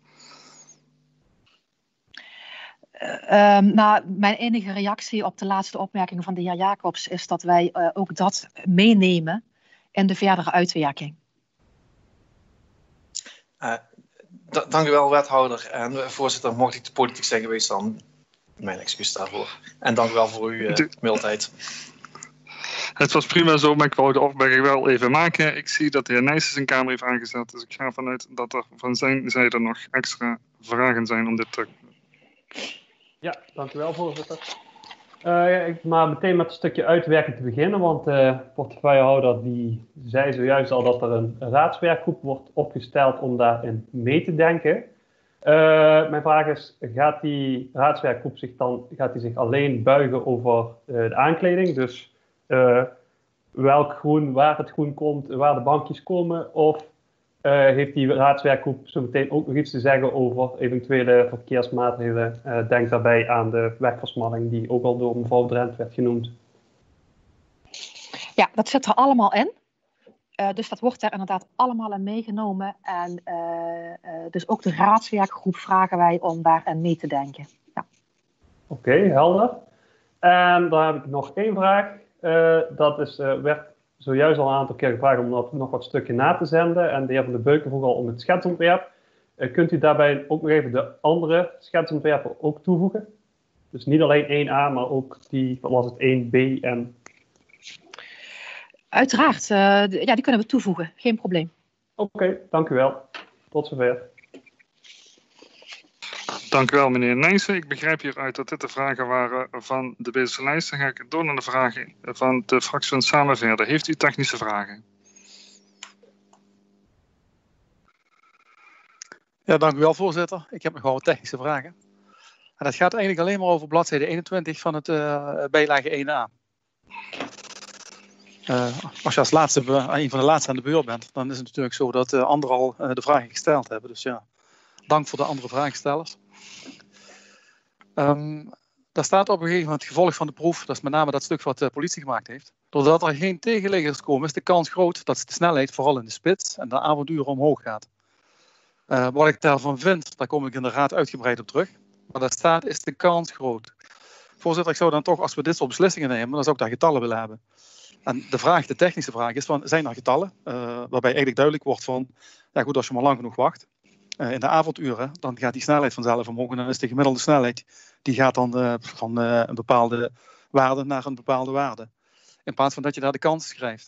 Mijn enige reactie op de laatste opmerking van de heer Jacobs is dat wij ook dat meenemen in de verdere uitwerking. Dank u wel, wethouder. En voorzitter, mocht ik te politiek zijn geweest, dan mijn excuus daarvoor. En dank u wel voor uw mildheid. Het was prima zo, maar ik wou de opmerking wel even maken. Ik zie dat de heer Nijssen zijn kamer heeft aangezet, dus ik ga ervan uit dat er van zijn zijde nog extra vragen zijn om dit te... Ja, dank u wel, voorzitter. Maar meteen met een stukje uitwerking te beginnen, want de portefeuillehouder die zei zojuist al dat er een raadswerkgroep wordt opgesteld om daarin mee te denken. Mijn vraag is, gaat die raadswerkgroep zich alleen buigen over de aankleding? Dus welk groen, waar het groen komt, waar de bankjes komen? Of heeft die raadswerkgroep zo meteen ook nog iets te zeggen over eventuele verkeersmaatregelen? Denk daarbij aan de wegversmalling die ook al door mevrouw Drent werd genoemd. Ja, dat zit er allemaal in. Dus dat wordt daar inderdaad allemaal in meegenomen. En dus ook de raadswerkgroep vragen wij om daarin mee te denken. Ja. Oké, helder. En dan heb ik nog één vraag. Dat is, werd zojuist al een aantal keer gevraagd om dat nog wat stukje na te zenden. En de heer Van de Beuken vroeg al om het schetsontwerp. Kunt u daarbij ook nog even de andere schetsontwerpen ook toevoegen? Dus niet alleen 1A, maar ook die, wat was het, 1B en... Uiteraard, ja, die kunnen we toevoegen. Geen probleem. Oké, dank u wel. Tot zover. Dank u wel, meneer Nijssen. Ik begrijp hieruit dat dit de vragen waren van de bezige lijst. Dan ga ik door naar de vragen van de fractie van Samen Verder. Heeft u technische vragen? Ja, dank u wel, voorzitter. Ik heb nog wel wat technische vragen. En dat gaat eigenlijk alleen maar over bladzijde 21 van het bijlage 1a. Als je als laatste, een van de laatste aan de beurt bent, dan is het natuurlijk zo dat anderen al de vragen gesteld hebben. Dus ja, dank voor de andere vraagstellers. Daar staat op een gegeven moment het gevolg van de proef, dat is met name dat stuk wat de politie gemaakt heeft. Doordat er geen tegenliggers komen, is de kans groot dat de snelheid vooral in de spits en de avonduren omhoog gaat. Wat ik daarvan vind, daar kom ik in de raad uitgebreid op terug. Maar daar staat, is de kans groot. Voorzitter, ik zou dan toch, als we dit soort beslissingen nemen, dan zou ik daar getallen willen hebben. En de technische vraag is, zijn er getallen waarbij eigenlijk duidelijk wordt van, ja goed, als je maar lang genoeg wacht, in de avonduren, dan gaat die snelheid vanzelf omhoog en dan is de gemiddelde snelheid, die gaat dan van een bepaalde waarde naar een bepaalde waarde. In plaats van dat je daar de kans schrijft.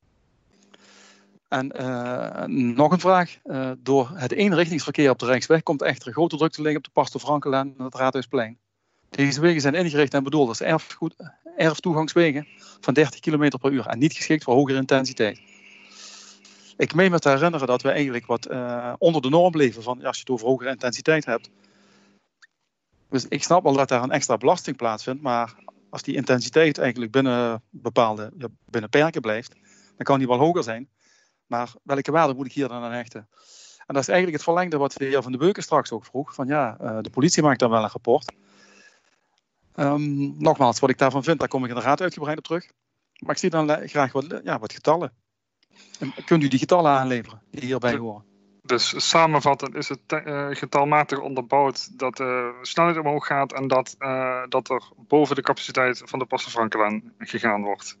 En nog een vraag. Door het eenrichtingsverkeer op de Rijksweg komt echter grote druk te liggen op de Pastor Frankenlaan en het Raadhuisplein. Deze wegen zijn ingericht en bedoeld als erftoegangswegen van 30 km per uur en niet geschikt voor hogere intensiteit. Ik meen me te herinneren dat we eigenlijk wat onder de norm bleven van als je het over hogere intensiteit hebt. Dus ik snap wel dat daar een extra belasting plaatsvindt, maar als die intensiteit eigenlijk binnen perken blijft, dan kan die wel hoger zijn. Maar welke waarde moet ik hier dan aan hechten? En dat is eigenlijk het verlengde wat de heer Van de Beuken straks ook vroeg. Van ja, de politie maakt dan wel een rapport. Nogmaals, wat ik daarvan vind, daar kom ik in de raad uitgebreid op terug. Maar ik zie dan graag wat getallen. En kunt u die getallen aanleveren die hierbij horen? Dus samenvattend is het getalmatig onderbouwd dat de snelheid omhoog gaat en dat er boven de capaciteit van de Pastor Frankenlaan gegaan wordt.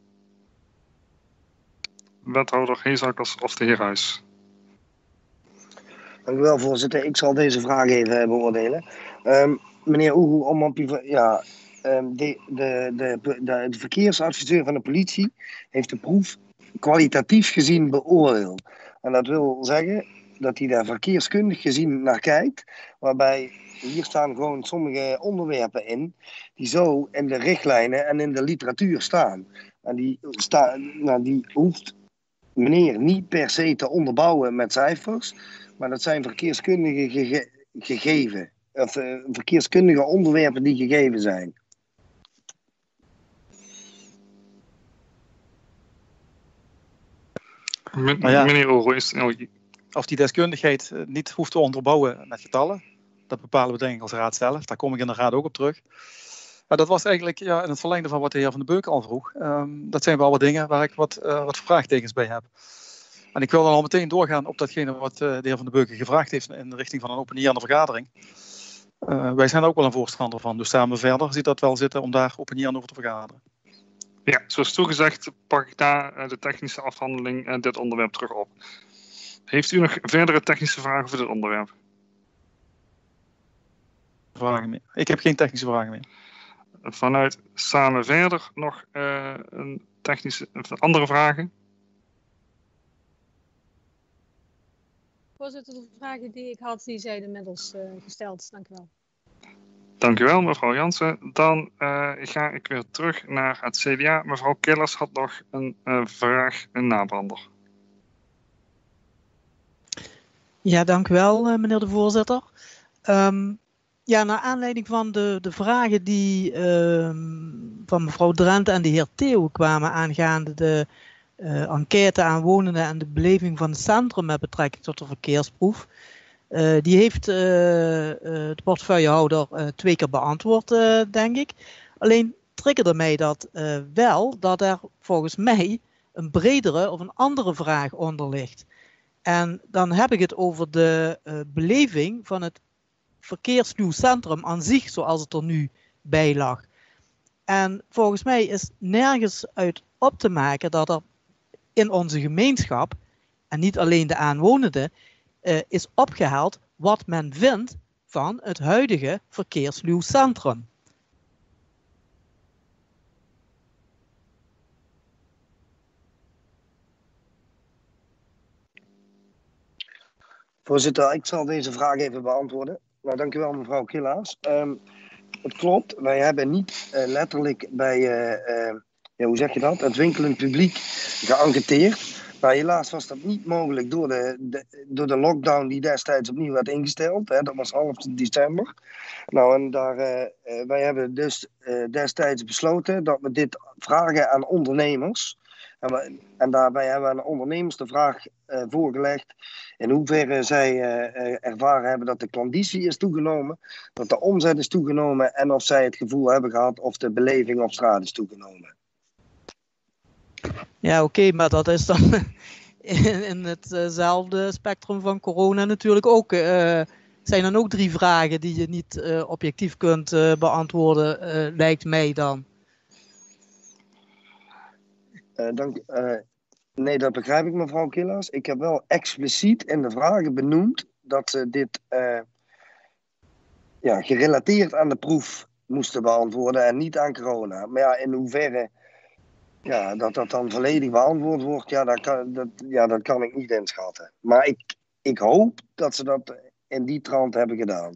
Wethouder Heezakers of de heer Huis. Dank u wel, voorzitter. Ik zal deze vraag even beoordelen. Meneer Oehoe, om op de verkeersadviseur van de politie heeft de proef kwalitatief gezien beoordeeld. En dat wil zeggen dat hij daar verkeerskundig gezien naar kijkt, waarbij hier staan gewoon sommige onderwerpen in die zo in de richtlijnen en in de literatuur staan. En die hoeft meneer niet per se te onderbouwen met cijfers, maar dat zijn verkeerskundige gegeven. Of verkeerskundige onderwerpen die gegeven zijn. Meneer Oro, of die deskundigheid niet hoeft te onderbouwen met getallen, dat bepalen we denk ik als raad zelf. Daar kom ik in de raad ook op terug. Maar dat was eigenlijk in het verlengde van wat de heer Van de Beuken al vroeg. Dat zijn wel wat dingen waar ik wat vraagtekens bij heb. En ik wil dan al meteen doorgaan op datgene wat de heer Van de Beuken gevraagd heeft in de richting van een openierende vergadering. Wij zijn er ook wel een voorstander van, dus Samen Verder ziet dat wel zitten om daar openierend over te vergaderen. Ja, zoals toegezegd pak ik na de technische afhandeling dit onderwerp terug op. Heeft u nog verdere technische vragen over dit onderwerp? Vragen meer. Ik heb geen technische vragen meer. Vanuit Samen Verder nog een andere vragen? Voorzitter, de vragen die ik had, die zijn inmiddels gesteld. Dank u wel. Dank u wel, mevrouw Jansen. Dan ga ik weer terug naar het CDA. Mevrouw Killers had nog een vraag, een nabrander. Ja, dank u wel, meneer de voorzitter. Ja, naar aanleiding van de vragen die van mevrouw Drenthe en de heer Theo kwamen aangaande de enquête aan wonenden en de beleving van het centrum met betrekking tot de verkeersproef. Die heeft de portefeuillehouder 2 keer beantwoord, denk ik. Alleen triggerde mij dat wel dat er volgens mij een bredere of een andere vraag onder ligt. En dan heb ik het over de beleving van het verkeersluw centrum aan zich, zoals het er nu bij lag. En volgens mij is nergens uit op te maken dat er in onze gemeenschap, en niet alleen de aanwonenden, is opgehaald wat men vindt van het huidige verkeersluw centrum. Voorzitter, ik zal deze vraag even beantwoorden. Nou, dank u wel, mevrouw Killaars. Het klopt, wij hebben niet letterlijk bij, hoe zeg je dat, het winkelend publiek geënquêteerd. Maar helaas was dat niet mogelijk door de lockdown die destijds opnieuw werd ingesteld. Hè, dat was half december. Nou, en wij hebben dus destijds besloten dat we dit vragen aan ondernemers. En daarbij hebben we aan ondernemers de vraag voorgelegd in hoeverre zij ervaren hebben dat de klandizie is toegenomen, dat de omzet is toegenomen en of zij het gevoel hebben gehad of de beleving op straat is toegenomen. Ja, oké, maar dat is dan in hetzelfde spectrum van corona natuurlijk ook. Zijn dan ook 3 vragen die je niet objectief kunt beantwoorden, lijkt mij dan. Nee, dat begrijp ik, mevrouw Killaars. Ik heb wel expliciet in de vragen benoemd dat ze dit gerelateerd aan de proef moesten beantwoorden en niet aan corona. Maar ja, in hoeverre dat dan volledig beantwoord wordt, dat kan ik niet inschatten. Maar ik hoop dat ze dat in die trant hebben gedaan.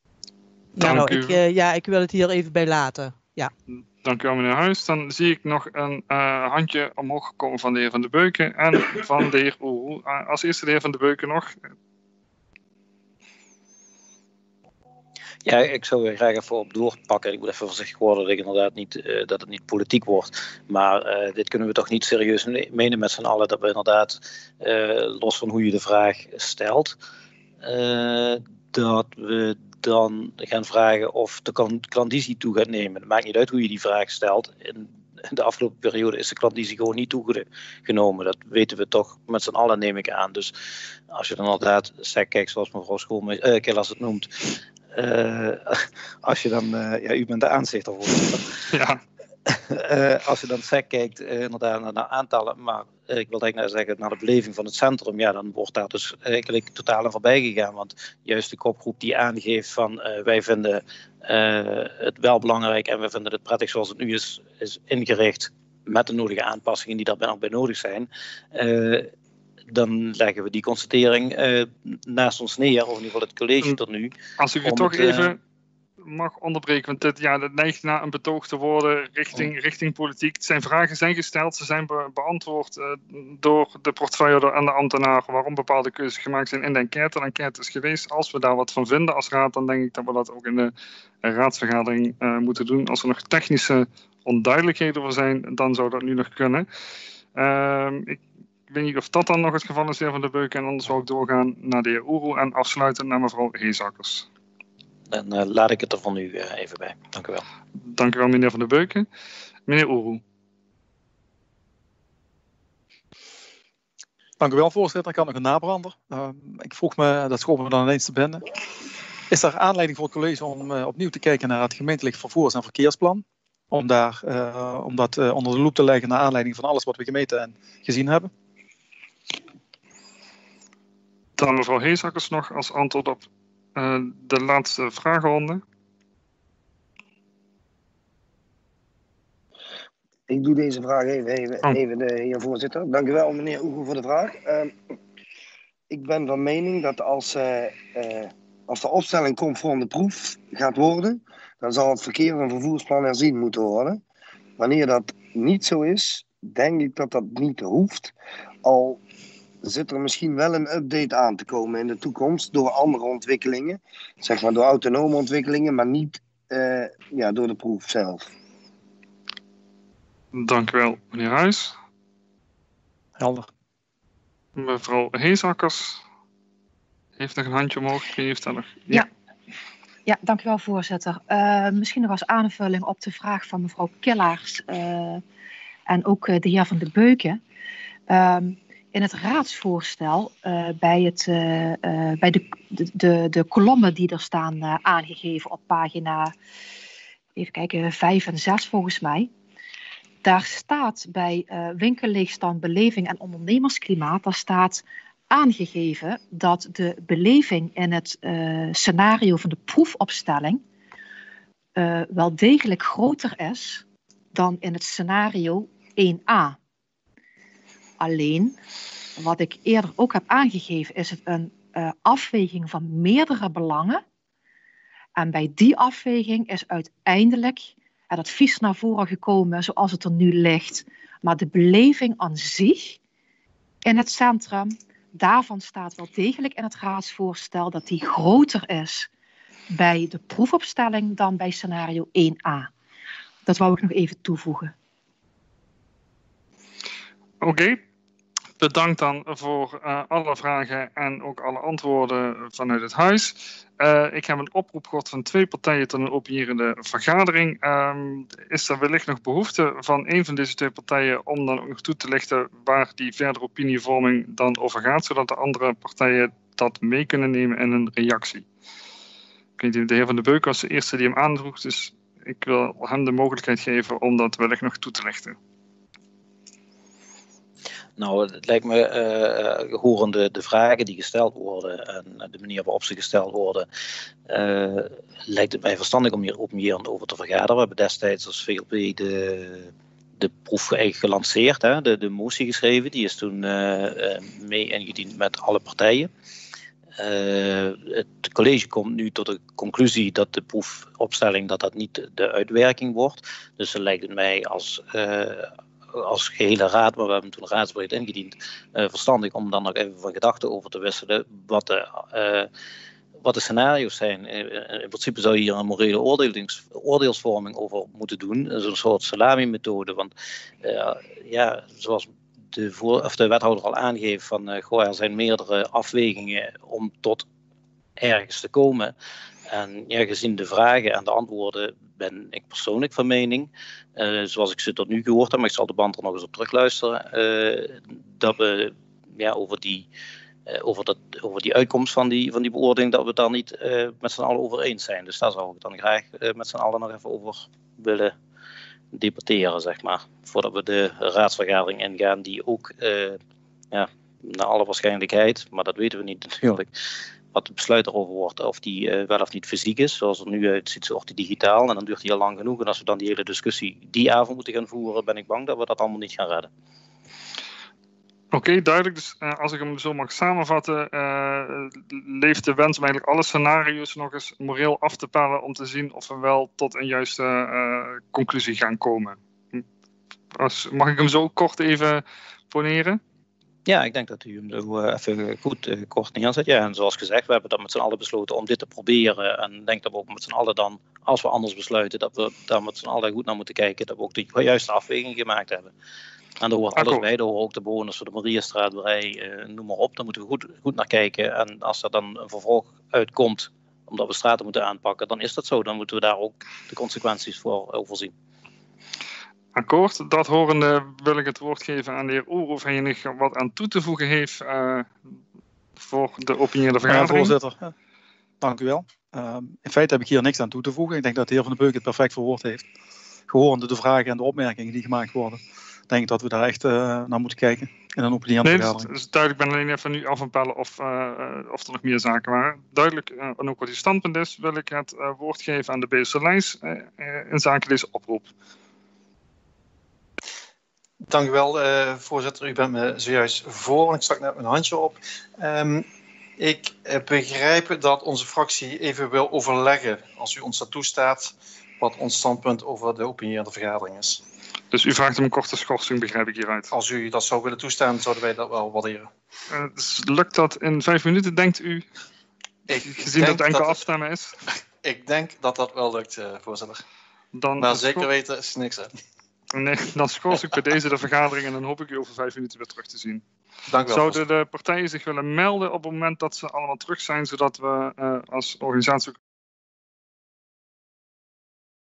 Ik wil het hier even bij laten. Ja. Dank u wel, meneer Huis. Dan zie ik nog een handje omhoog gekomen van de heer Van de Beuken en van de heer Oeroe. Als eerste de heer Van de Beuken nog. Ja, ik zou er graag even op doorpakken. Ik moet even voorzichtig worden dat, inderdaad dat het niet politiek wordt. Maar dit kunnen we toch niet serieus menen met z'n allen. Dat we inderdaad, los van hoe je de vraag stelt, dat we dan gaan vragen of de klandizie toe gaat nemen. Het maakt niet uit hoe je die vraag stelt. In de afgelopen periode is de klandizie gewoon niet toegenomen. Dat weten we toch met z'n allen, neem ik aan. Dus als je dan inderdaad SEC kijkt, zoals mevrouw Killaars het noemt. Als je dan, u bent de aanzichter voor. Ja. Als je dan SEC kijkt, inderdaad naar aantallen, maar ik wil eigenlijk zeggen naar de beleving van het centrum, ja, dan wordt daar dus eigenlijk totaal aan voorbij gegaan. Want juist de kopgroep die aangeeft van wij vinden het wel belangrijk en we vinden het prettig zoals het nu is ingericht met de nodige aanpassingen die daarbij nog bij nodig zijn. Dan leggen we die constatering naast ons neer, of in ieder geval het college tot nu. Als ik u toch even mag onderbreken, want dat neigt naar een betoog te worden richting politiek. Zijn vragen zijn gesteld, ze zijn beantwoord door de portefeuillehouder en de ambtenaar waarom bepaalde keuzes gemaakt zijn in de enquête. De enquête is geweest. Als we daar wat van vinden als raad, dan denk ik dat we dat ook in de raadsvergadering moeten doen. Als er nog technische onduidelijkheden over zijn, dan zou dat nu nog kunnen. Ik weet niet of dat dan nog het geval is, de heer Van de Beuken. En anders zou ik doorgaan naar de heer Oeroe en afsluiten naar mevrouw Heesakkers. Dan laat ik het er van nu even bij. Dank u wel. Dank u wel, meneer Van de Beuken. Meneer Oeroe. Dank u wel, voorzitter. Ik had nog een nabrander. Ik vroeg me, dat schoot me dan ineens te binnen. Is er aanleiding voor het college om opnieuw te kijken naar het gemeentelijk vervoers- en verkeersplan? Om dat onder de loep te leggen naar aanleiding van alles wat we gemeten en gezien hebben? Dan mevrouw Heesakkers nog als antwoord op de laatste vragenronde. Ik doe deze vraag even de heer voorzitter. Dank u wel, meneer Oeroe, voor de vraag. Ik ben van mening dat als de opstelling conform de proef gaat worden, dan zal het verkeer- en vervoersplan herzien moeten worden. Wanneer dat niet zo is, denk ik dat dat niet hoeft. Al zit er misschien wel een update aan te komen in de toekomst door andere ontwikkelingen. Zeg maar door autonome ontwikkelingen, maar niet door de proef zelf. Dank u wel, meneer Huis. Helder. Mevrouw Heesakkers heeft nog een handje omhoog. Heeft dat nog? Ja, dank u wel, voorzitter. Misschien nog als aanvulling op de vraag van mevrouw Killaars en ook de heer Van de Beuken. In het raadsvoorstel, bij de kolommen die er staan aangegeven op pagina, even kijken, 5 en 6 volgens mij. Daar staat bij winkelleegstand, beleving en ondernemersklimaat, daar staat aangegeven dat de beleving in het scenario van de proefopstelling wel degelijk groter is dan in het scenario 1a. Alleen, wat ik eerder ook heb aangegeven, is het een afweging van meerdere belangen. En bij die afweging is uiteindelijk het advies naar voren gekomen zoals het er nu ligt. Maar de beleving aan zich in het centrum, daarvan staat wel degelijk in het raadsvoorstel dat die groter is bij de proefopstelling dan bij scenario 1a. Dat wou ik nog even toevoegen. Oké. Bedankt dan voor alle vragen en ook alle antwoorden vanuit het huis. Ik heb een oproep gehad van 2 partijen tot een opinierende vergadering. Is er wellicht nog behoefte van een van deze 2 partijen om dan ook nog toe te lichten waar die verdere opinievorming dan over gaat, zodat de andere partijen dat mee kunnen nemen in een reactie? Ik weet niet, de heer Van de Beuk was de eerste die hem aandroeg, dus ik wil hem de mogelijkheid geven om dat wellicht nog toe te lichten. Nou, het lijkt me, horende de vragen die gesteld worden en de manier waarop ze gesteld worden, lijkt het mij verstandig om hier opinierend over te vergaderen. We hebben destijds als VLP de proef eigenlijk gelanceerd, hè, de motie geschreven. Die is toen mee ingediend met alle partijen. Het college komt nu tot de conclusie dat de proefopstelling dat niet de uitwerking wordt. Dus dan lijkt het mij als gehele raad, maar we hebben toen een raadsbreed ingediend, verstandig om dan nog even van gedachten over te wisselen wat de scenario's zijn. In principe zou je hier een morele oordeelsvorming over moeten doen, zo'n soort salami-methode, want zoals de wethouder al aangeeft van er zijn meerdere afwegingen om tot ergens te komen. En ja, gezien de vragen en de antwoorden ben ik persoonlijk van mening, zoals ik ze tot nu gehoord heb, maar ik zal de band er nog eens op terugluisteren, dat we over die uitkomst van die beoordeling, dat we het daar niet met z'n allen over eens zijn. Dus daar zou ik dan graag met z'n allen nog even over willen debatteren, zeg maar. Voordat we de raadsvergadering ingaan, die ook naar alle waarschijnlijkheid, maar dat weten we niet natuurlijk, wat het besluit erover wordt, of die wel of niet fysiek is. Zoals het er nu uitziet, wordt die digitaal. En dan duurt die al lang genoeg. En als we dan die hele discussie die avond moeten gaan voeren, ben ik bang dat we dat allemaal niet gaan redden. Oké, duidelijk. Dus als ik hem zo mag samenvatten, leeft de wens om eigenlijk alle scenario's nog eens moreel af te pellen om te zien of we wel tot een juiste conclusie gaan komen. Mag ik hem zo kort even poneren? Ja, ik denk dat u hem zo even goed kort neerzet. Ja, en zoals gezegd, we hebben dat met z'n allen besloten om dit te proberen. En ik denk dat we ook met z'n allen dan, als we anders besluiten, dat we daar met z'n allen goed naar moeten kijken. Dat we ook de juiste afweging gemaakt hebben. En daar hoort alles bij. Daar horen ook de bewoners van de Mariestraatbrei, noem maar op. Daar moeten we goed naar kijken. En als er dan een vervolg uitkomt, omdat we straten moeten aanpakken, dan is dat zo. Dan moeten we daar ook de consequenties voor overzien. Akkoord, dat horende wil ik het woord geven aan de heer Oer of hij nog wat aan toe te voegen heeft voor de opinieerde vergadering. Voorzitter, dank u wel. In feite heb ik hier niks aan toe te voegen. Ik denk dat de heer Van de Beuk het perfect verwoord heeft. Gehorende de vragen en de opmerkingen die gemaakt worden, denk ik dat we daar echt naar moeten kijken in een opinieerde vergadering. Nee, het is duidelijk. Ik ben alleen even nu af aan pellen of er nog meer zaken waren. Duidelijk, en ook wat uw standpunt is, wil ik het woord geven aan de BSC Lijns in zaken deze oproep. Dank u wel, voorzitter. U bent me zojuist voor, want ik stak net mijn handje op. Ik begrijp dat onze fractie even wil overleggen, als u ons dat toestaat, wat ons standpunt over de openierende vergadering is. Dus u vraagt om een korte schorsing, begrijp ik hieruit. Als u dat zou willen toestaan, zouden wij dat wel waarderen. Dus lukt dat in 5 minuten, denkt u? Gezien dat het enkel afstemmen is? Ik denk dat dat wel lukt, voorzitter. Dan maar zeker weten is niks aan. Nee, dan schors ik bij deze de vergadering en dan hoop ik u over 5 minuten weer terug te zien. Dank u wel. Zouden de partijen zich willen melden op het moment dat ze allemaal terug zijn, zodat we als organisatie